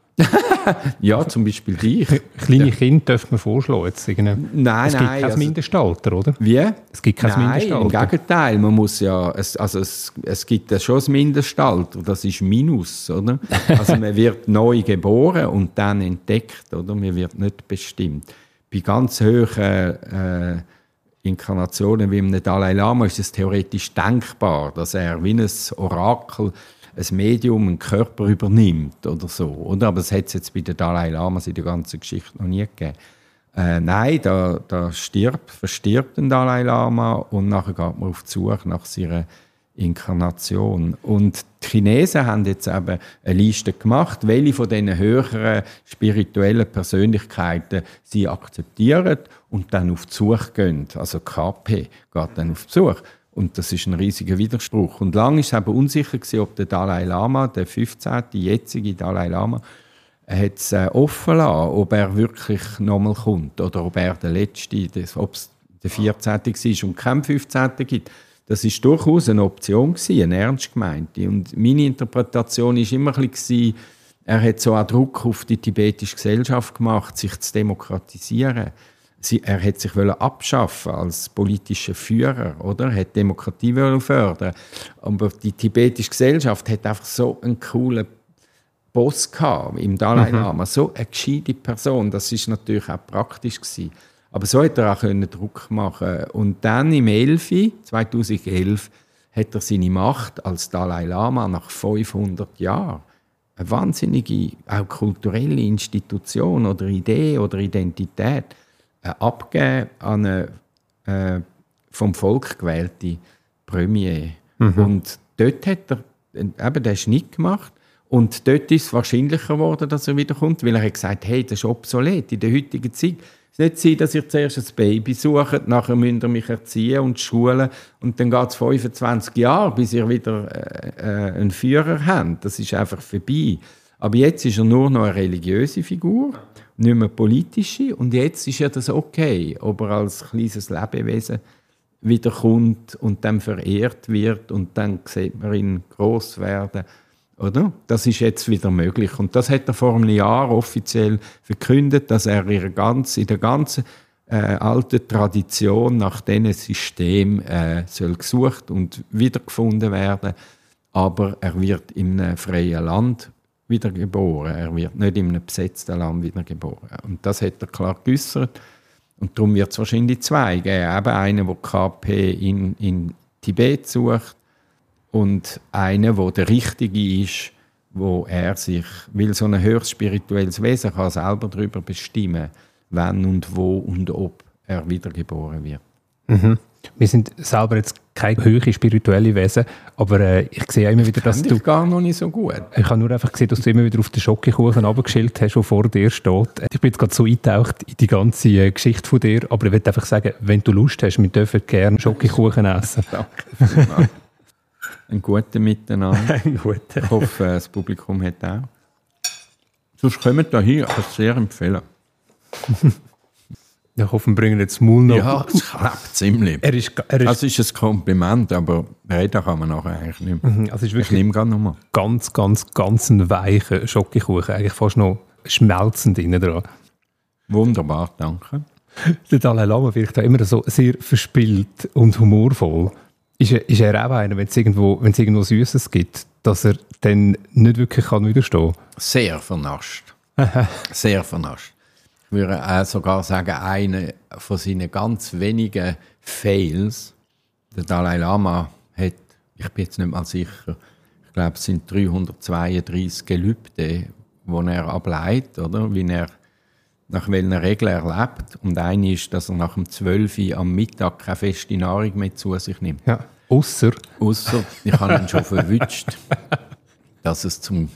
A: Ja, zum Beispiel dich.
B: Kleine Kinder dürfen wir vorschlagen. Jetzt
A: nein,
B: es gibt kein Mindestalter, oder?
A: Wie?
B: Es gibt kein Mindestalter.
A: Im Gegenteil. Man muss ja, es gibt ja schon ein Mindestalter, das ist Minus. Oder? Also man wird neu geboren und dann entdeckt. Oder? Man wird nicht bestimmt. Bei ganz hohen Inkarnationen wie im Dalai Lama ist es theoretisch denkbar, dass er wie ein Orakel, ein Medium, einen Körper übernimmt oder so. Oder? Aber das hat es jetzt bei den Dalai Lamas in der ganzen Geschichte noch nie gegeben. Nein, da verstirbt ein Dalai Lama und nachher geht man auf die Suche nach seiner Inkarnation. Und die Chinesen haben jetzt eben eine Liste gemacht, welche von diesen höheren spirituellen Persönlichkeiten sie akzeptieren und dann auf die Suche gehen. Also KP geht dann auf die Suche. Und das ist ein riesiger Widerspruch. Und lange war es eben unsicher gewesen, ob der Dalai Lama, der 15., jetzige Dalai Lama, hat es offen lassen, ob er wirklich nochmal kommt oder ob er der Letzte, ob es der 14. war und kein 15. gibt. Das war durchaus eine Option, eine ernst gemeinte. Und meine Interpretation war immer ein bisschen, er hat so einen Druck auf die tibetische Gesellschaft gemacht, sich zu demokratisieren. Er hat sich abschaffen als politischer Führer, oder? Er hat Demokratie fördern. Aber die tibetische Gesellschaft hat einfach so einen coolen Boss gehabt, im Dalai Lama. So eine gescheite Person. Das war natürlich auch praktisch gewesen. Aber so hat er auch Druck machen. Und dann 2011 hat er seine Macht als Dalai Lama nach 500 Jahren, eine wahnsinnige, auch kulturelle Institution oder Idee oder Identität, abgegeben an eine vom Volk gewählte Premier. Und dort hat er eben den Schnitt gemacht. Und dort ist es wahrscheinlicher geworden, dass er wiederkommt, weil er hat gesagt, hey, das ist obsolet in der heutigen Zeit. Es ist nicht sein, dass ihr zuerst ein Baby sucht, nachher müsst ihr mich erziehen und schulen und dann geht es 25 Jahre, bis ihr wieder einen Führer habt. Das ist einfach vorbei. Aber jetzt ist er nur noch eine religiöse Figur, nicht mehr politische. Und jetzt ist ja das okay, ob er als kleines Lebewesen wiederkommt und dann verehrt wird und dann sieht man ihn gross werden. Oder? Das ist jetzt wieder möglich. Und das hat er vor einem Jahr offiziell verkündet, dass er in der ganzen alten Tradition nach diesem System soll gesucht und wiedergefunden werden. Aber er wird in einem freien Land wiedergeboren. Er wird nicht in einem besetzten Land wiedergeboren. Und das hat er klar geäussert. Und darum wird es wahrscheinlich 2 geben. Eben einen, der KP in Tibet sucht und einen, der der Richtige ist, wo er sich, weil so ein höchst spirituelles Wesen kann selber darüber bestimmen, wann und wo und ob er wiedergeboren wird.
B: Wir sind selber jetzt keine höhere spirituelle Wesen, aber ich sehe immer wieder, dass du...
A: gar noch nicht so gut.
B: Ich habe nur einfach gesehen, dass du immer wieder auf den Schokokuchen runtergeschillt hast, der vor dir steht. Ich bin jetzt gerade so eingetaucht in die ganze Geschichte von dir, aber ich will einfach sagen, wenn du Lust hast, wir dürfen gerne Schokokuchen essen.
A: Danke. Ein guter Miteinander.
B: Ein guter.
A: Ich hoffe, das Publikum hat auch. Sonst kommt da hin, ich kann es sehr empfehlen.
B: Ja, ich hoffe, wir bringen jetzt Maul noch.
A: Ja, es klappt ziemlich. Das ist ein Kompliment, aber reden kann man nachher eigentlich nicht mehr.
B: Also
A: ich nehme gerade nochmal.
B: Ganz ein weicher Schokokuchen. Eigentlich fast noch schmelzend innen dran.
A: Wunderbar, danke.
B: Der Dalai Lama wirkt da immer so sehr verspielt und humorvoll. Ist er auch einer, wenn es irgendwo Süßes gibt, dass er dann nicht wirklich widerstehen kann?
A: Sehr vernascht. Sehr vernascht. Ich würde auch sogar sagen, einer von seinen ganz wenigen Fails, der Dalai Lama hat, ich bin jetzt nicht mal sicher, ich glaube, es sind 332 Gelübde, die er ableitet, oder? Wie er nach welchen Regeln er lebt. Und eine ist, dass er nach dem 12 Uhr am Mittag keine feste Nahrung mehr zu sich nimmt.
B: Ja, ausser
A: ich habe ihn schon verwünscht, dass es zum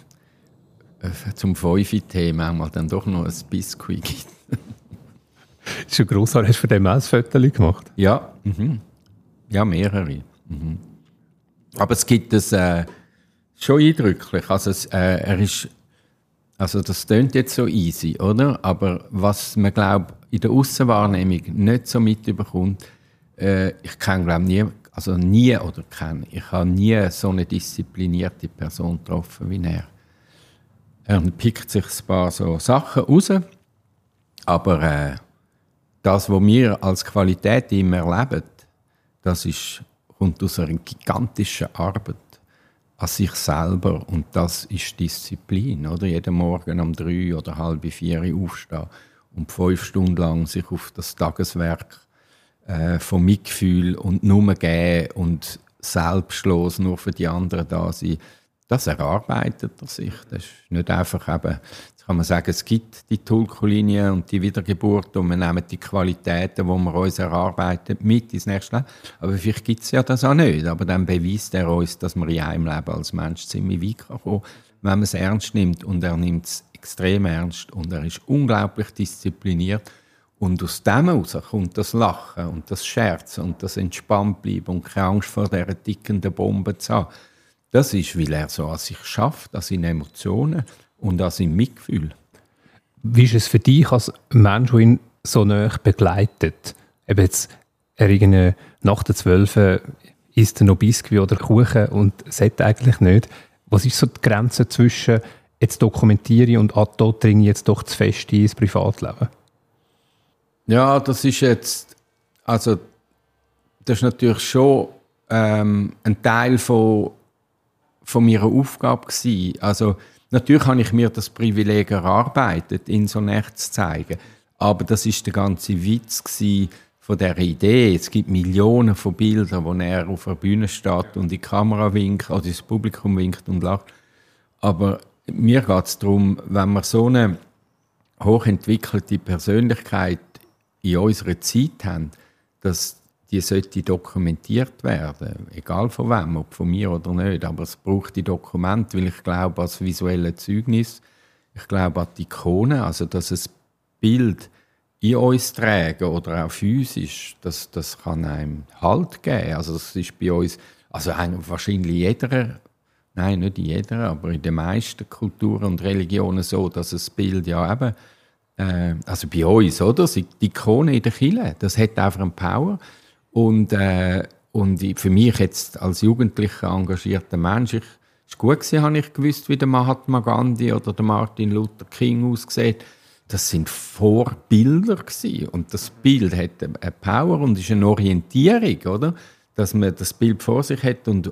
A: 5-Thema manchmal dann doch noch ein Biskuit gibt.
B: Das ist schon grossartig. Hast du von dem auch ein Foto gemacht?
A: Ja, ja, mehrere. Mhm. Aber es gibt es schon eindrücklich. Also, das klingt jetzt so easy, oder? Aber was man, glaube in der Aussenwahrnehmung nicht so mitbekommt, ich kenne, glaube ich habe nie so eine disziplinierte Person getroffen wie er. Er pickt sich ein paar so Sachen raus, aber das, was wir als Qualität immer erleben, kommt aus einer gigantischen Arbeit an sich selber, und das ist Disziplin, oder? Jeden Morgen um 3 oder 3:30 aufstehen und 5 Stunden lang sich auf das Tageswerk von Mitgefühl und nur geben und selbstlos nur für die anderen da sein. Das erarbeitet er sich. Das ist nicht einfach eben, jetzt kann man sagen, es gibt die Tulku-Linie und die Wiedergeburt und wir nehmen die Qualitäten, die wir uns erarbeiten, mit ins nächste Leben. Aber vielleicht gibt es ja das auch nicht. Aber dann beweist er uns, dass man in einem Leben als Mensch ziemlich weit kommen kann, wenn man es ernst nimmt. Und er nimmt es extrem ernst und er ist unglaublich diszipliniert. Und aus dem heraus kommt das Lachen und das Scherzen und das Entspanntbleiben und keine Angst vor dieser tickenden Bombe zu haben. Das ist, weil er so an sich schafft, an seinen Emotionen und an seinem Mitgefühl.
B: Wie ist es für dich als Mensch, der ihn so nahe begleitet? Eben jetzt, nach der 12 isst er noch Biskuit oder Kuchen und sollte eigentlich nicht. Was ist so die Grenze zwischen jetzt dokumentiere ich und da dringe ich jetzt doch zu fest ins Privatleben?
A: Ja, das ist jetzt, also das ist natürlich schon ein Teil von meiner Aufgabe gewesen. Also natürlich habe ich mir das Privileg erarbeitet, ihn so näher zu zeigen. Aber das ist der ganze Witz gewesen von dieser Idee. Es gibt Millionen von Bildern, wo er auf der Bühne steht und die Kamera winkt oder das Publikum winkt und lacht. Aber mir geht es darum, wenn wir so eine hochentwickelte Persönlichkeit in unserer Zeit haben, dass die sollte dokumentiert werden, egal von wem, ob von mir oder nicht. Aber es braucht die Dokumente, weil ich glaube an das visuelle Zeugnis, ich glaube an die Ikone, also dass ein Bild in uns tragen oder auch physisch, das kann einem Halt geben. Also das ist bei uns, also wahrscheinlich nein, nicht in jeder, aber in den meisten Kulturen und Religionen so, dass das Bild ja eben, also bei uns, oder? Die Ikone in der Kirche, das hat einfach eine Power. Und für mich jetzt als jugendlicher, engagierter Mensch, ist gut gewesen, habe ich gewusst, wie der Mahatma Gandhi oder der Martin Luther King aussieht. Das sind Vorbilder gewesen. Und das Bild hat eine Power und ist eine Orientierung, oder? Dass man das Bild vor sich hat und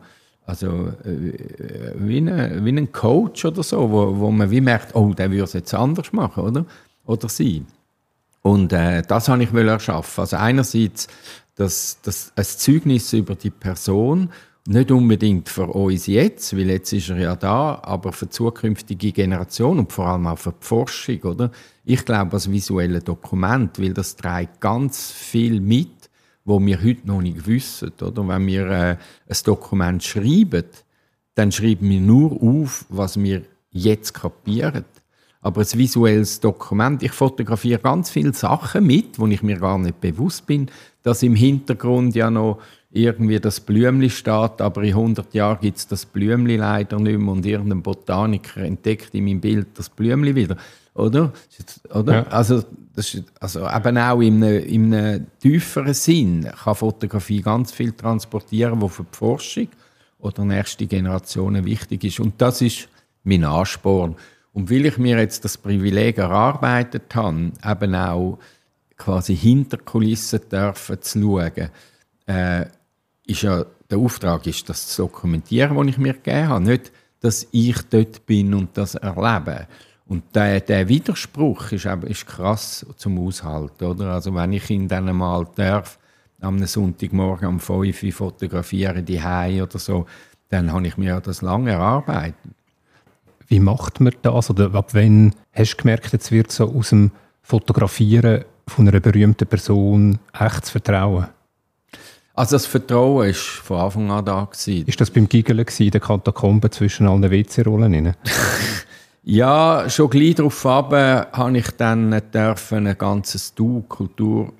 A: wie ein Coach oder so, wo man wie merkt, der würde es jetzt anders machen, oder sie. Und das wollte ich erschaffen. Also einerseits ein Zeugnis über die Person, nicht unbedingt für uns jetzt, weil jetzt ist er ja da, aber für zukünftige Generationen und vor allem auch für die Forschung, oder? Ich glaube, als visuelles Dokument, weil das trägt ganz viel mit, wo wir heute noch nicht wissen, oder? Wenn wir ein Dokument schreiben, dann schreiben wir nur auf, was wir jetzt kapieren. Aber ein visuelles Dokument, ich fotografiere ganz viele Sachen mit, wo ich mir gar nicht bewusst bin, dass im Hintergrund ja noch irgendwie das Blümli steht, aber in 100 Jahren gibt es das Blümli leider nicht mehr und irgendein Botaniker entdeckt in meinem Bild das Blümli wieder. Oder?
B: Ja.
A: Also eben auch in einem tieferen Sinn kann Fotografie ganz viel transportieren, was für die Forschung oder nächste Generationen wichtig ist. Und das ist mein Ansporn. Und weil ich mir jetzt das Privileg erarbeitet habe, eben auch quasi hinter Kulissen dürfen zu schauen, ist ja, der Auftrag ist, das zu dokumentieren, was ich mir gegeben habe. Nicht, dass ich dort bin und das erlebe. Und der Widerspruch ist krass zum Aushalten. Oder? Also wenn ich ihn dann mal darf, am Sonntagmorgen um 5 Uhr fotografieren, die Hause oder so, dann habe ich mir das lange erarbeitet.
B: Wie macht man das? Oder ab wann hast du gemerkt, jetzt wird so aus dem Fotografieren von einer berühmten Person echtes Vertrauen?
A: Also das Vertrauen war von Anfang an da.
B: Ist das beim Giggeln in der Katakombe zwischen allen WC-Rollen?
A: Ja, schon gleich darauf habe ich dann ein ganzes Kulturheft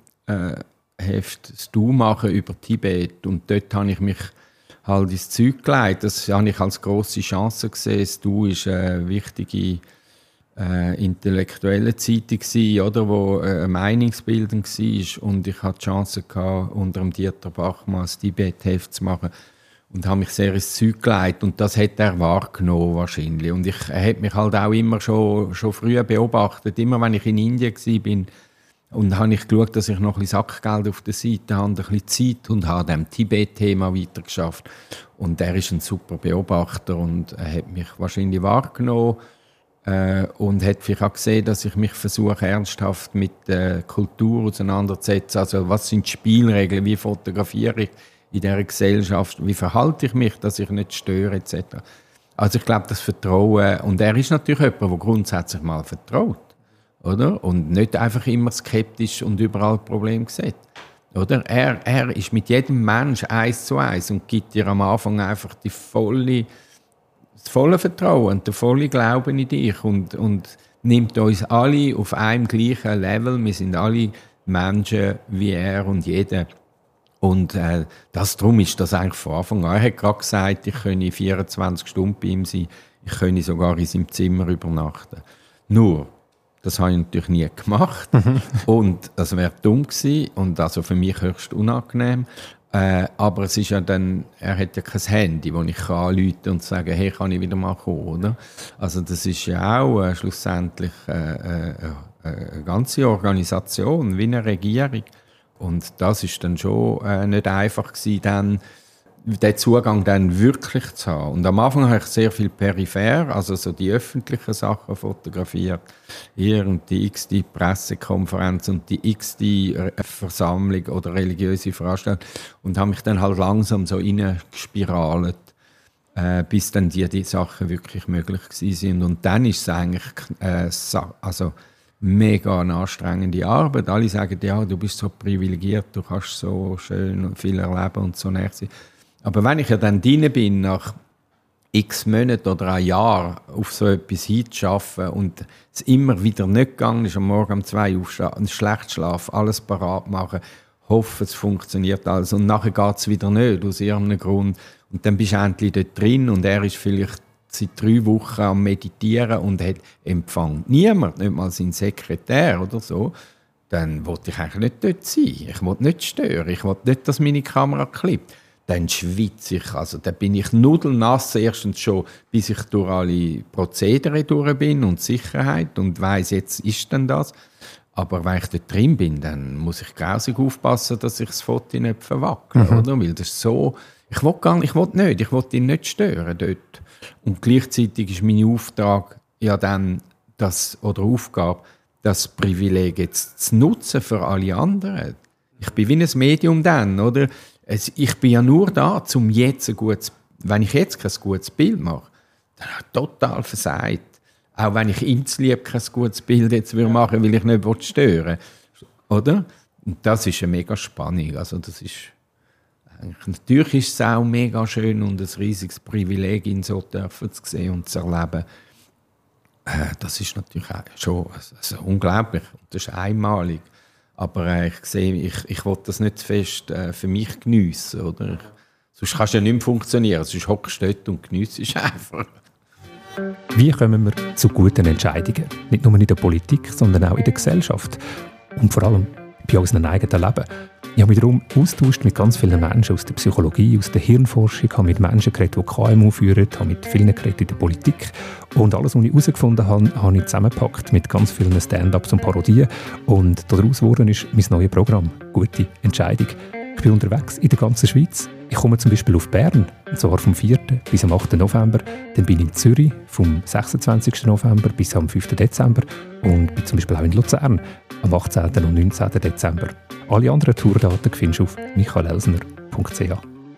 A: machen über Tibet. Und dort habe ich mich halt ins Zeug gelegt. Das habe ich als grosse Chance gesehen. Das war eine wichtige intellektuelle Zeitung, oder, wo meinungsbildend war. Und ich hatte die Chance gehabt, unter dem Dieter Bachmann das Tibet-Heft zu machen. Und habe mich sehr ins Zeug gelegt. Und das hat er wahrgenommen wahrscheinlich. Und er hat mich halt auch immer schon früh beobachtet. Immer wenn ich in Indien war, und habe ich geschaut, dass ich noch ein bisschen Sackgeld auf der Seite habe, ein bisschen Zeit und habe dem Tibet-Thema weitergeschafft. Und er ist ein super Beobachter und er hat mich wahrscheinlich wahrgenommen und hat vielleicht auch gesehen, dass ich mich versuche, ernsthaft mit der Kultur auseinanderzusetzen. Also was sind die Spielregeln, wie fotografiere ich in dieser Gesellschaft, wie verhalte ich mich, dass ich nicht störe, etc. Also ich glaube, das Vertrauen, und er ist natürlich jemand, der grundsätzlich mal vertraut. Oder? Und nicht einfach immer skeptisch und überall Probleme sieht. Oder? Er ist mit jedem Mensch 1:1 und gibt dir am Anfang einfach das volle Vertrauen und den vollen Glauben in dich und nimmt uns alle auf einem gleichen Level. Wir sind alle Menschen wie er und jeder. Und darum ist das eigentlich von Anfang an. Er hat gerade gesagt, ich könne 24 Stunden bei ihm sein, ich könne sogar in seinem Zimmer übernachten. Nur, das habe ich natürlich nie gemacht. Und das wäre dumm gewesen und also für mich höchst unangenehm. Aber es ist ja dann, er hat ja kein Handy, wo ich anrufen kann und sagen, hey, kann ich wieder mal kommen, oder? Also das ist ja auch schlussendlich eine ganze Organisation, wie eine Regierung. Und das ist dann schon nicht einfach gewesen, dann den Zugang dann wirklich zu haben. Und am Anfang habe ich sehr viel peripher, also so die öffentlichen Sachen fotografiert. Hier und die x-te Pressekonferenz und die x-te Versammlung oder religiöse Veranstaltung. Und habe mich dann halt langsam so reingespiralt, bis dann die Sachen wirklich möglich gewesen sind. Und dann ist es eigentlich mega eine anstrengende Arbeit. Alle sagen, ja, du bist so privilegiert, du kannst so schön und viel erleben und so näher sein. Aber wenn ich ja dann drin bin, nach x Monaten oder ein Jahr auf so etwas hinzuschaffen und es immer wieder nicht gegangen ist, am Morgen um 2 Uhr aufstehen, schlecht schlafen, alles parat machen, hoffen, es funktioniert alles und nachher geht es wieder nicht, aus irgendeinem Grund. Und dann bist du endlich dort drin und er ist vielleicht seit 3 Wochen am Meditieren und hat Empfang. Niemand, nicht mal sein Sekretär oder so. Dann wollte ich eigentlich nicht dort sein. Ich wollte nicht stören. Ich wollte nicht, dass meine Kamera klippt. Dann schwitze ich. Also, dann bin ich nudelnass erstens schon, bis ich durch alle Prozedere durch bin und Sicherheit und weiss, jetzt ist dann das. Aber wenn ich dort drin bin, dann muss ich grausig aufpassen, dass ich das Foto nicht verwackle. Oder? Weil das ist so... Ich wollte ihn nicht stören dort. Und gleichzeitig ist mein Auftrag ja dann, Aufgabe, das Privileg jetzt zu nutzen für alle anderen. Ich bin wie ein Medium dann, oder? Ich bin ja nur da, um jetzt wenn ich jetzt kein gutes Bild mache, dann habe ich total versagt. Auch wenn ich inslieb kein gutes Bild jetzt machen will, weil ich nicht stören will. Oder? Und das ist eine mega Spannung. Also das ist... Natürlich ist es auch mega schön und ein riesiges Privileg, ihn so zu sehen und zu erleben. Das ist natürlich auch schon unglaublich. Das ist einmalig. Aber ich sehe, ich will das nicht zu fest für mich geniessen, oder? Sonst kannst du ja nicht mehr funktionieren, sonst hockst du dort und geniessest einfach.
B: Wie kommen wir zu guten Entscheidungen? Nicht nur in der Politik, sondern auch in der Gesellschaft. Und vor allem bei unserem eigenen Leben. Ich habe mich darum austauscht mit ganz vielen Menschen aus der Psychologie, aus der Hirnforschung, habe mit Menschen geredet, die KMU führen, habe mit vielen geredet in der Politik. Und alles, was ich herausgefunden habe, habe ich zusammengepackt mit ganz vielen Stand-ups und Parodien. Und daraus geworden ist mein neues Programm «Gute Entscheidung». Ich bin unterwegs in der ganzen Schweiz. Ich komme zum Beispiel auf Bern, und zwar vom 4. bis am 8. November. Dann bin ich in Zürich vom 26. November bis am 5. Dezember und bin zum Beispiel auch in Luzern am 18. und 19. Dezember. Alle anderen Tourdaten findest du auf michaelelsner.ch.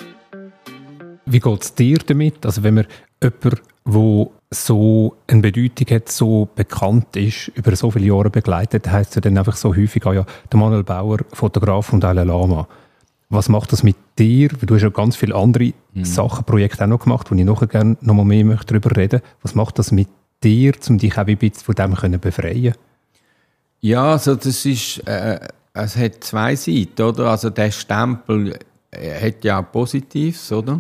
B: Wie geht es dir damit? Also wenn man jemanden, der so eine Bedeutung hat, so bekannt ist, über so viele Jahre begleitet, heisst es dann einfach so häufig, der Manuel Bauer, Fotograf von Dalai Lama. Was macht das mit dir? Du hast ja ganz viele andere Sachen, Projekte auch noch gemacht, wo ich nachher gerne noch mal mehr darüber reden möchte. Was macht das mit dir, um dich auch ein bisschen von dem befreien?
A: Ja, also das ist, es hat zwei Seiten, oder? Also der Stempel hat ja auch Positives, oder?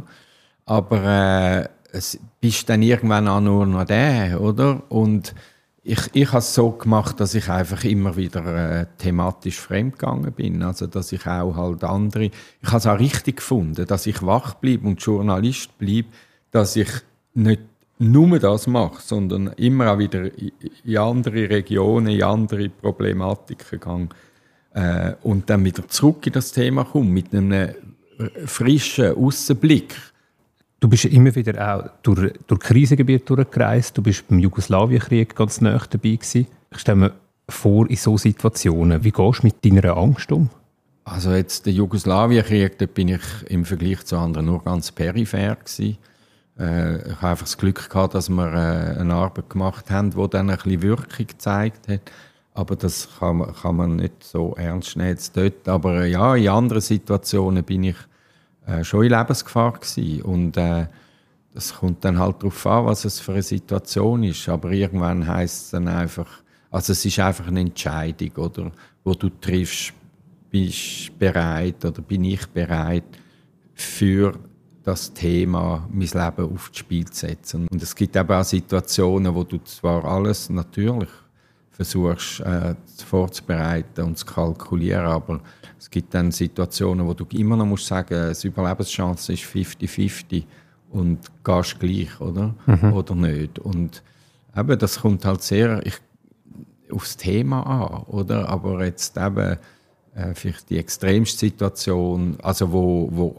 A: Aber es bist dann irgendwann auch nur noch der, oder? Und ich habe es so gemacht, dass ich einfach immer wieder thematisch fremdgegangen bin. Also, dass ich auch halt andere... Ich habe es auch richtig gefunden, dass ich wach bleibe und Journalist bleibe, dass ich nicht nur das mache, sondern immer auch wieder in andere Regionen, in andere Problematiken gehe. Und dann wieder zurück in das Thema komme, mit einem frischen Aussenblick.
B: Du bist immer wieder auch durch Krisengebiete durchgereist. Du bist beim Jugoslawienkrieg ganz nah dabei gewesen. Ich stelle mir vor, in solchen Situationen, wie gehst du mit deiner Angst um?
A: Also jetzt der Jugoslawienkrieg, da bin ich im Vergleich zu anderen nur ganz peripher gewesen. Ich habe einfach das Glück gehabt, dass wir eine Arbeit gemacht haben, die dann ein bisschen Wirkung gezeigt hat. Aber das kann man nicht so ernst nehmen jetzt dort. Aber ja, in anderen Situationen bin ich schon in Lebensgefahr gewesen. Und das kommt dann halt darauf an, was es für eine Situation ist. Aber irgendwann heisst es dann einfach, also es ist einfach eine Entscheidung, oder, wo du triffst, bist bereit oder bin ich bereit für das Thema, mein Leben aufs Spiel zu setzen. Und es gibt eben auch Situationen, wo du zwar alles natürlich versuchst vorzubereiten und zu kalkulieren, aber es gibt dann Situationen, wo du immer noch musst sagen, die Überlebenschance ist 50-50 und gehst gleich, oder? Oder nicht. Und eben, das kommt halt sehr aufs Thema an, oder? Aber jetzt eben vielleicht die extremste Situation, also wo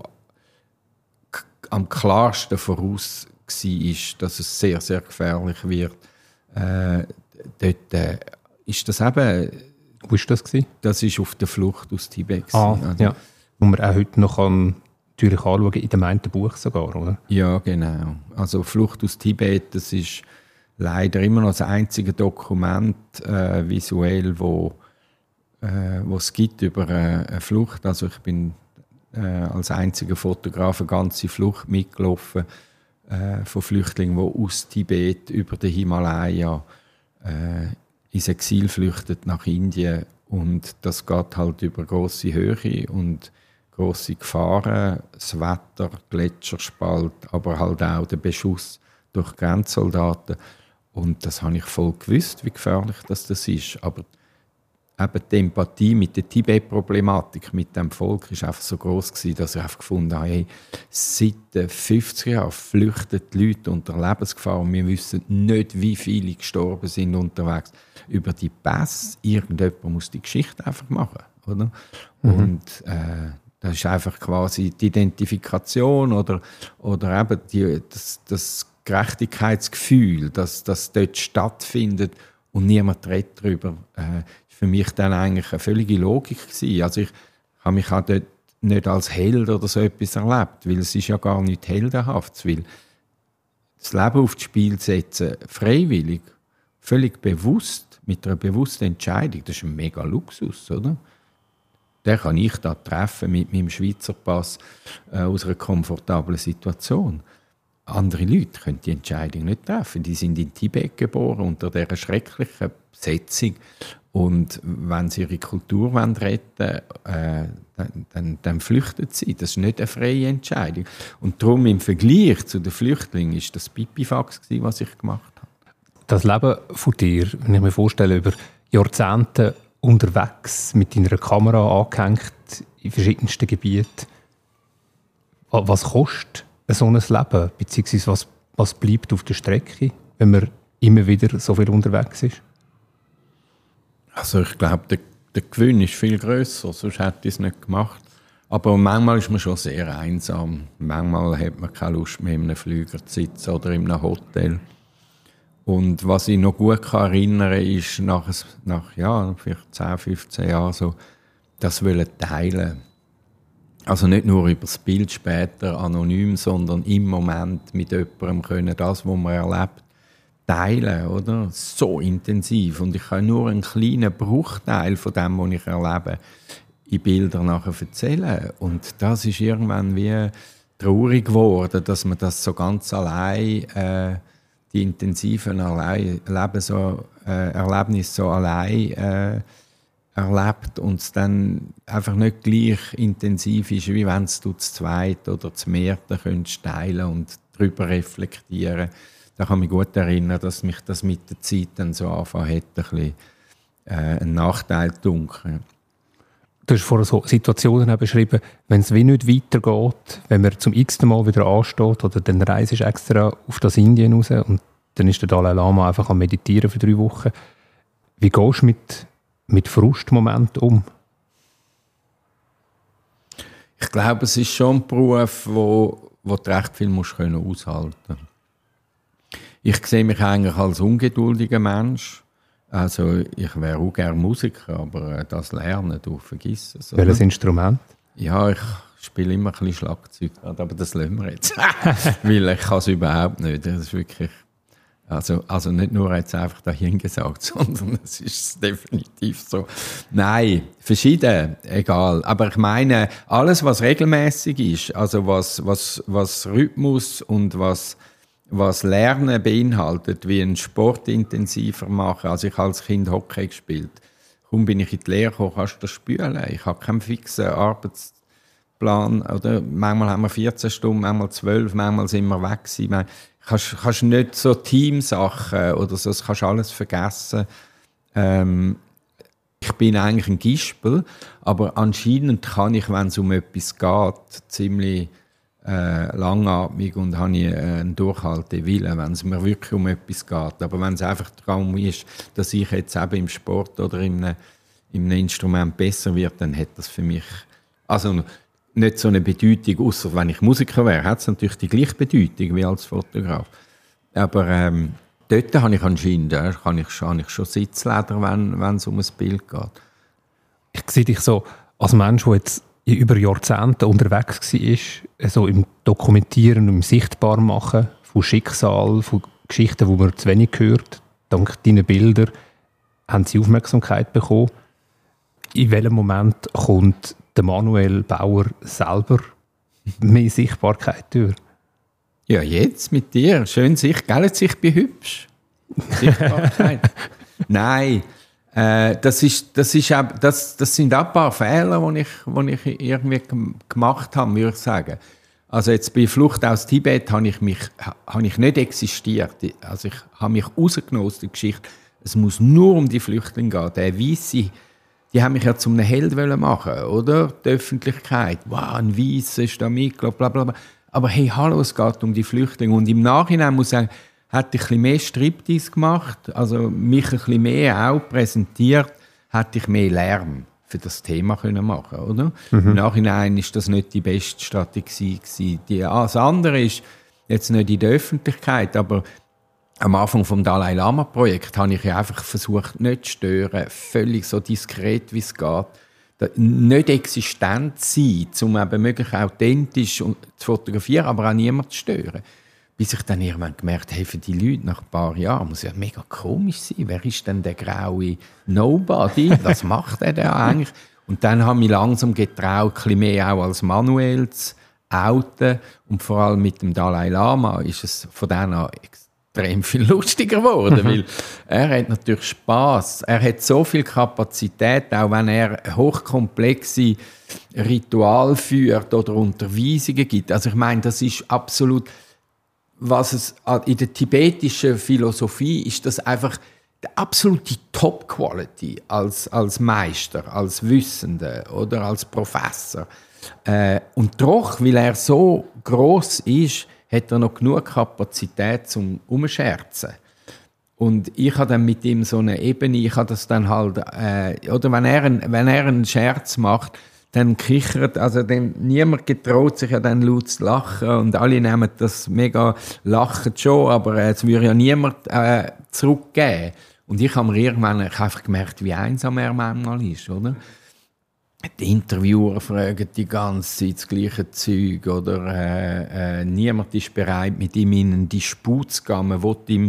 A: am klarsten voraus war, dass es sehr, sehr gefährlich wird, dort ist das eben...
B: Wo war das?
A: Das war auf der Flucht aus Tibet.
B: Also, ja. Wo man auch heute noch natürlich anschauen kann, in dem einen Buch sogar, oder?
A: Ja, genau. Also Flucht aus Tibet, das ist leider immer noch das einzige Dokument visuell, wo es gibt über eine Flucht. Also ich bin als einziger Fotograf eine ganze Flucht mitgelaufen von Flüchtlingen, die aus Tibet über den Himalaya ins Exil flüchtet nach Indien. Und das geht halt über grosse Höhe und grosse Gefahren, das Wetter, Gletscherspalt, aber halt auch der Beschuss durch Grenzsoldaten. Und das habe ich voll gewusst, wie gefährlich das ist. Aber eben die Empathie mit der Tibet-Problematik, mit dem Volk, war einfach so gross gewesen, dass ich einfach gefunden habe, hey, seit den 50er Jahren flüchten die Leute unter Lebensgefahr und wir wissen nicht, wie viele gestorben sind unterwegs. Über die Pässe, irgendjemand muss die Geschichte einfach machen, oder? Und das ist einfach quasi die Identifikation oder eben das Gerechtigkeitsgefühl, dass das dort stattfindet und niemand redet darüber, für mich dann eigentlich eine völlige Logik gewesen. Also ich habe mich auch dort nicht als Held oder so etwas erlebt, weil es ist ja gar nicht heldenhaft, weil das Leben aufs Spiel setzen, freiwillig, völlig bewusst, mit einer bewussten Entscheidung, das ist ein mega Luxus, oder? Den kann ich da treffen mit meinem Schweizer Pass aus einer komfortablen Situation. Andere Leute können die Entscheidung nicht treffen. Die sind in Tibet geboren, unter dieser schrecklichen Besetzung. Und wenn sie ihre Kultur retten wollen, dann flüchten sie. Das ist nicht eine freie Entscheidung. Und darum im Vergleich zu den Flüchtlingen ist das Pipifax, was ich gemacht habe.
B: Das Leben von dir, wenn ich mir vorstelle, über Jahrzehnte unterwegs, mit deiner Kamera angehängt, in verschiedensten Gebieten. Was kostet so ein Leben? Beziehungsweise was bleibt auf der Strecke, wenn man immer wieder so viel unterwegs ist?
A: Also ich glaube, der Gewinn ist viel grösser, sonst hätte ich es nicht gemacht. Aber manchmal ist man schon sehr einsam. Manchmal hat man keine Lust mehr, in einem Flieger zu sitzen oder in einem Hotel. Und was ich noch gut erinnern kann, ist nach vielleicht 10, 15 Jahren so, das wollen teilen. Also nicht nur über das Bild später anonym, sondern im Moment mit jemandem können das, was man erlebt, teilen, oder? So intensiv. Und ich kann nur einen kleinen Bruchteil von dem, was ich erlebe, in Bildern nachher erzählen. Und das ist irgendwann wie traurig geworden, dass man das so ganz allein, die intensiven Erlebnisse so allein erlebt und es dann einfach nicht gleich intensiv ist, wie wenn es du zu zweit oder zu mehrten könntest teilen und darüber reflektieren. Da kann ich mich gut erinnern, dass mich das mit der Zeit dann so angefangen hat, ein bisschen einen Nachteil zu dunkeln.
B: Du hast vorhin so Situationen auch beschrieben, wenn es wie nicht weitergeht, wenn man zum x-ten Mal wieder ansteht oder dann reist du extra auf das Indien raus und dann ist der Dalai Lama einfach am Meditieren für 3 Wochen. Wie gehst du mit Frustmomenten um?
A: Ich glaube, es ist schon ein Beruf, wo du recht viel aushalten musst. Ich sehe mich eigentlich als ungeduldiger Mensch. Also ich wäre auch gerne Musiker, aber das Lernen, du vergiss es.
B: Welches Instrument?
A: Ja, ich spiele immer ein bisschen Schlagzeug, aber das lassen wir jetzt. Weil ich kann es überhaupt nicht. Das ist wirklich, also nicht nur jetzt einfach dahin gesagt, sondern es ist definitiv so. Nein, verschieden, egal. Aber ich meine, alles, was regelmäßig ist, also was Rhythmus und was Lernen beinhaltet, wie ein Sport intensiver machen. Also ich habe als Kind Hockey gespielt. Kaum bin ich in die Lehre gekommen, kannst du das spülen. Ich habe keinen fixen Arbeitsplan. Oder? Manchmal haben wir 14 Stunden, manchmal 12, manchmal sind wir weg gewesen. Kannst nicht so Teamsachen oder so, das kannst du alles vergessen. Ich bin eigentlich ein Gispel, aber anscheinend kann ich, wenn es um etwas geht, ziemlich langatmig und habe ich einen Durchhaltewillen, wenn es mir wirklich um etwas geht. Aber wenn es einfach darum ist, dass ich jetzt eben im Sport oder in einem Instrument besser wird, dann hat das für mich also nicht so eine Bedeutung, außer wenn ich Musiker wäre, hat es natürlich die gleiche Bedeutung wie als Fotograf. Aber dort habe ich anscheinend kann ich schon Sitzleder, wenn es um ein Bild geht.
B: Ich sehe dich so als Mensch, der jetzt über Jahrzehnte unterwegs war, so im Dokumentieren und im Sichtbarmachen von Schicksal, von Geschichten, die man zu wenig hört. Dank deinen Bildern haben sie Aufmerksamkeit bekommen. In welchem Moment kommt der Manuel Bauer selber mehr Sichtbarkeit durch?
A: Ja, jetzt mit dir. Schön Sicht. Gell, ich bin hübsch. Sichtbarkeit. Nein. Das sind auch ein paar Fehler, die ich irgendwie gemacht habe, würde ich sagen. Also jetzt bei Flucht aus Tibet habe ich nicht existiert. Also ich habe mich rausgenommen aus der Geschichte. Es muss nur um die Flüchtlinge gehen. Der Weisse, die haben mich ja zu einem Held machen, oder? Die Öffentlichkeit. Wow, ein Weisser ist da mitgelaufen, bla bla bla. Aber hey, hallo, es geht um die Flüchtlinge. Und im Nachhinein muss ich sagen, hätte ich ein bisschen mehr Striptease gemacht, also mich ein bisschen mehr auch präsentiert, hätte ich mehr Lärm für das Thema machen können, oder? Im Nachhinein ist das nicht die beste Strategie gewesen. Das andere ist jetzt nicht in der Öffentlichkeit, aber am Anfang vom Dalai Lama Projekt habe ich ja einfach versucht, nicht zu stören, völlig so diskret wie es geht, nicht existent zu sein, um eben möglichst authentisch zu fotografieren, aber auch niemanden zu stören. Bis ich dann irgendwann gemerkt habe, für die Leute nach ein paar Jahren muss ja mega komisch sein. Wer ist denn der graue Nobody? Was macht er da eigentlich? Und dann habe ich mich langsam getraut, ein bisschen mehr auch als Manuel zu outen. Und vor allem mit dem Dalai Lama ist es von denen extrem viel lustiger geworden, weil er hat natürlich Spass. Er hat so viel Kapazität, auch wenn er hochkomplexe Rituale führt oder Unterweisungen gibt. Also ich meine, das ist absolut, was es in der tibetischen Philosophie ist, das einfach die absolute Top-Quality als Meister, als Wissender oder als Professor. Und doch, weil er so gross ist, hat er noch genug Kapazität zum Umscherzen. Und ich habe dann mit ihm so eine Ebene, ich habe das dann halt, oder wenn er einen Scherz macht, dann kichert, also dann, niemand getraut sich ja dann laut zu lachen und alle nehmen das mega lachen schon, aber es würde ja niemand zurückgeben. Und ich habe einfach gemerkt, wie einsam er manchmal ist, oder? Die Interviewer fragen die ganze Zeit das gleiche Zeug, oder niemand ist bereit, mit ihm in einen Disput zu gehen. Man will ihm,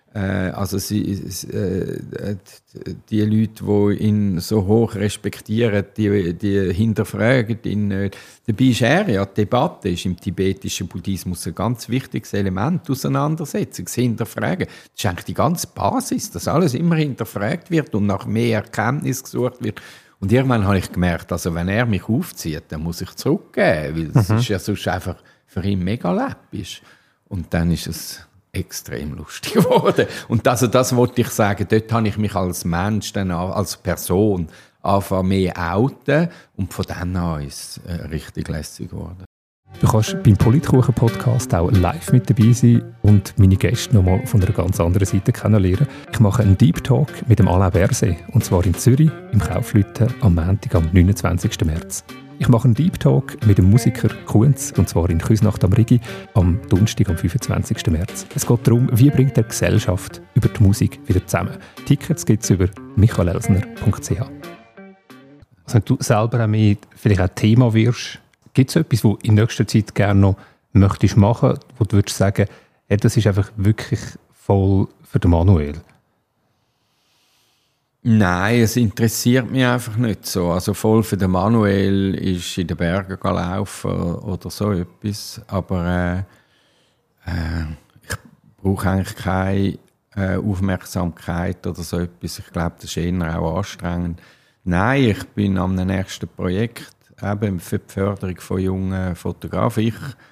A: die Leute, die ihn so hoch respektieren, die hinterfragen ihn nicht. Dabei ist die Debatte ist im tibetischen Buddhismus ein ganz wichtiges Element, Auseinandersetzung, das Hinterfragen. Das ist eigentlich die ganze Basis, dass alles immer hinterfragt wird und nach mehr Erkenntnis gesucht wird. Und irgendwann habe ich gemerkt, also wenn er mich aufzieht, dann muss ich zurückgeben, weil das ist ja sonst einfach für ihn mega läppisch. Und dann ist es extrem lustig geworden. Und also das wollte ich sagen, dort habe ich mich als Mensch, dann als Person anfangen mehr outen und von dann an ist es richtig lässig geworden.
B: Du kannst beim Politkuchen-Podcast auch live mit dabei sein und meine Gäste nochmal von einer ganz anderen Seite kennenlernen. Ich mache einen Deep Talk mit dem Alain Berset, und zwar in Zürich, im Kaufleuten am Montag, am 29. März. Ich mache einen Deep Talk mit dem Musiker Kunz, und zwar in Küsnacht am Rigi, am Donnerstag, am 25. März. Es geht darum, wie bringt der Gesellschaft über die Musik wieder zusammen. Tickets gibt es über michaelelsner.ch. Also wenn du selber auch mehr vielleicht auch Thema wirst, gibt es etwas, was du in nächster Zeit gerne noch möchtest machen, wo du würdest sagen, hey, das ist einfach wirklich voll für den Manuel?
A: Nein, es interessiert mich einfach nicht so. Also voll für den Manuel ist in den Bergen laufen oder so etwas. Aber ich brauche eigentlich keine Aufmerksamkeit oder so etwas. Ich glaube, das ist eher auch anstrengend. Nein, ich bin am nächsten Projekt eben für die Förderung von jungen Fotografen.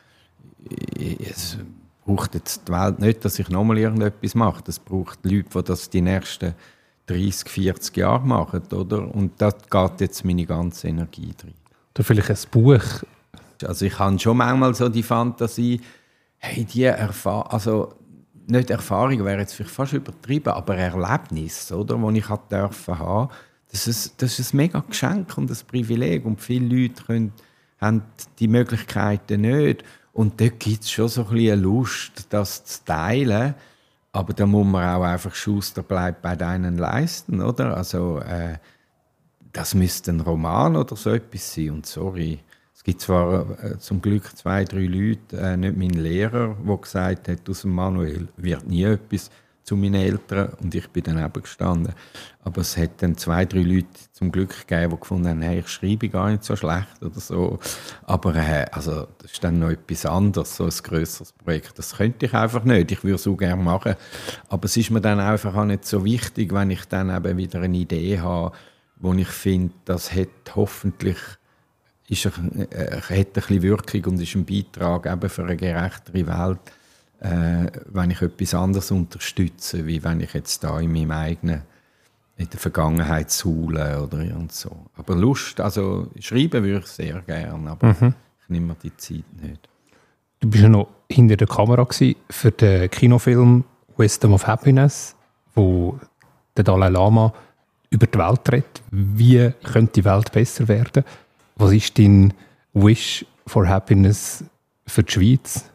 A: Es braucht jetzt die Welt nicht, dass ich nochmal irgendetwas mache. Es braucht Leute, die das die nächsten 30, 40 Jahre machen, oder? Und da geht jetzt meine ganze Energie drin.
B: Oder vielleicht ein Buch?
A: Also ich habe schon manchmal so die Fantasie, hey, die also nicht Erfahrung wäre jetzt vielleicht fast übertrieben, aber Erlebnis, oder, die ich dürfen haben. Das ist ein mega Geschenk und ein Privileg. Und viele Leute haben die Möglichkeiten nicht. Und dort gibt es schon so ein bisschen eine Lust, das zu teilen. Aber da muss man auch einfach Schuster bleibt bei deinen Leisten, oder? Also, das müsste ein Roman oder so etwas sein. Und sorry, es gibt zwar zum Glück 2, 3 Leute, nicht mein Lehrer, der gesagt hat, aus dem Manuel wird nie etwas zu meinen Eltern, und ich bin daneben gestanden. Aber es hat dann 2, 3 Leute zum Glück gegeben, die gefunden haben, hey, ich schreibe gar nicht so schlecht oder so. Aber also, das ist dann noch etwas anderes, so ein grösseres Projekt. Das könnte ich einfach nicht. Ich würde es auch gerne machen. Aber es ist mir dann einfach auch nicht so wichtig, wenn ich dann eben wieder eine Idee habe, wo ich finde, das hat hoffentlich hat ein bisschen Wirkung und ist ein Beitrag eben für eine gerechtere Welt, wenn ich etwas anderes unterstütze, wie wenn ich jetzt da in meinem eigenen, in der Vergangenheit suhle oder und so. Aber Lust, also schreiben würde ich sehr gerne, aber ich nehme mir die Zeit nicht.
B: Du bist ja noch hinter der Kamera für den Kinofilm Wisdom of Happiness, wo der Dalai Lama über die Welt redet. Wie könnte die Welt besser werden? Was ist dein Wish for Happiness für die Schweiz?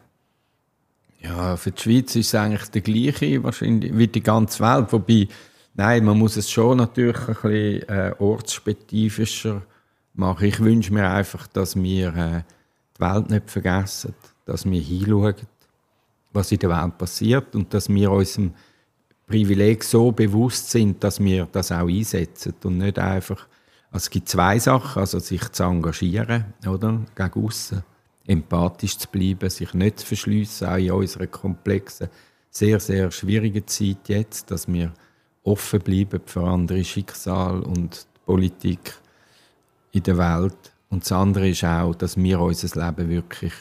A: Ja, für die Schweiz ist es eigentlich der gleiche wahrscheinlich wie die ganze Welt. Wobei, nein, man muss es schon natürlich ein bisschen ortsspezifischer machen. Ich wünsche mir einfach, dass wir die Welt nicht vergessen, dass wir hinschauen, was in der Welt passiert, und dass wir unserem Privileg so bewusst sind, dass wir das auch einsetzen und nicht einfach. Also es gibt 2 Sachen, also sich zu engagieren, oder, gegen aussen, empathisch zu bleiben, sich nicht zu verschliessen, auch in unserer komplexen sehr, sehr schwierigen Zeit jetzt, dass wir offen bleiben für andere Schicksale und Politik in der Welt. Und das andere ist auch, dass wir unser Leben wirklich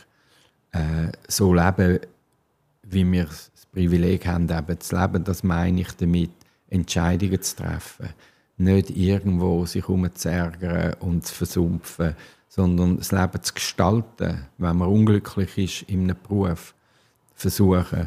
A: so leben, wie wir das Privileg haben, eben zu leben. Das meine ich damit, Entscheidungen zu treffen. Nicht irgendwo sich herumzuärgern und zu versumpfen, sondern das Leben zu gestalten. Wenn man unglücklich ist in einem Beruf, versuchen,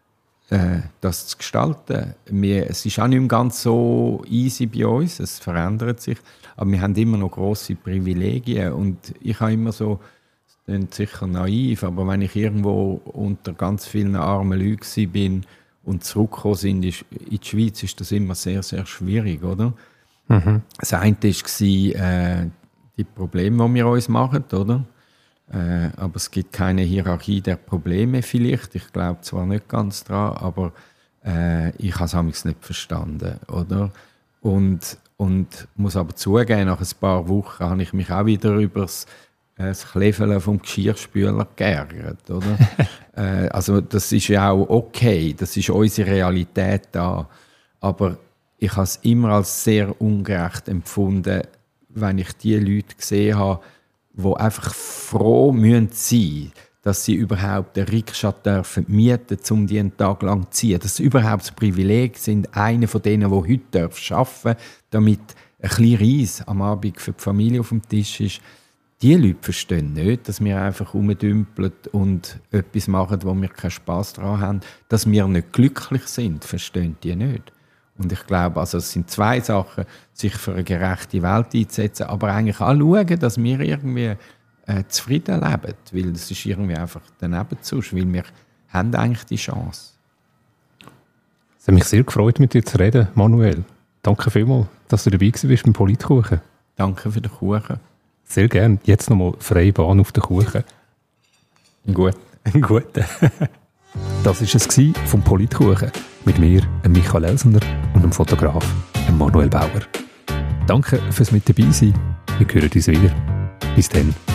A: das zu gestalten. Es ist auch nicht mehr ganz so easy bei uns, es verändert sich, aber wir haben immer noch grosse Privilegien und ich habe immer so, das klingt sicher naiv, aber wenn ich irgendwo unter ganz vielen armen Leuten bin und zurückgekommen sind in die Schweiz, ist das immer sehr, sehr schwierig, oder? Mhm. Das eine war die Probleme, die wir uns machen, oder? Aber es gibt keine Hierarchie der Probleme vielleicht. Ich glaube zwar nicht ganz dran, aber ich habe es nicht verstanden, oder? Und muss aber zugeben, nach ein paar Wochen habe ich mich auch wieder über das Kleveln vom Geschirrspüler geärgert, oder? Also das ist ja auch okay, das ist unsere Realität da. Aber ich habe es immer als sehr ungerecht empfunden, wenn ich die Leute gesehen habe, die einfach froh sein müssen, dass sie überhaupt eine Rikscha dürfen mieten, um die einen Tag lang zu ziehen. Dass sie überhaupt das Privileg sind, einer von denen, der heute arbeiten darf, damit ein bisschen Reis am Abend für die Familie auf dem Tisch ist. Die Leute verstehen nicht, dass wir einfach rumdümpeln und etwas machen, wo wir keinen Spass daran haben. Dass wir nicht glücklich sind, verstehen die nicht. Und ich glaube, also es sind zwei Sachen, sich für eine gerechte Welt einzusetzen, aber eigentlich auch schauen, dass wir irgendwie zufrieden leben. Weil das ist irgendwie einfach daneben zu, weil wir haben eigentlich die Chance.
B: Es hat mich sehr gefreut, mit dir zu reden, Manuel. Danke vielmals, dass du dabei warst beim Politkuchen.
A: Danke für den Kuchen.
B: Sehr gerne. Jetzt nochmal freie Bahn auf den Kuchen.
A: Ein guter.
B: Das war es vom Politkuchen. Mit mir, Michael Elsener, und dem Fotograf Manuel Bauer. Danke fürs mit dabei sein. Wir hören uns wieder. Bis dann.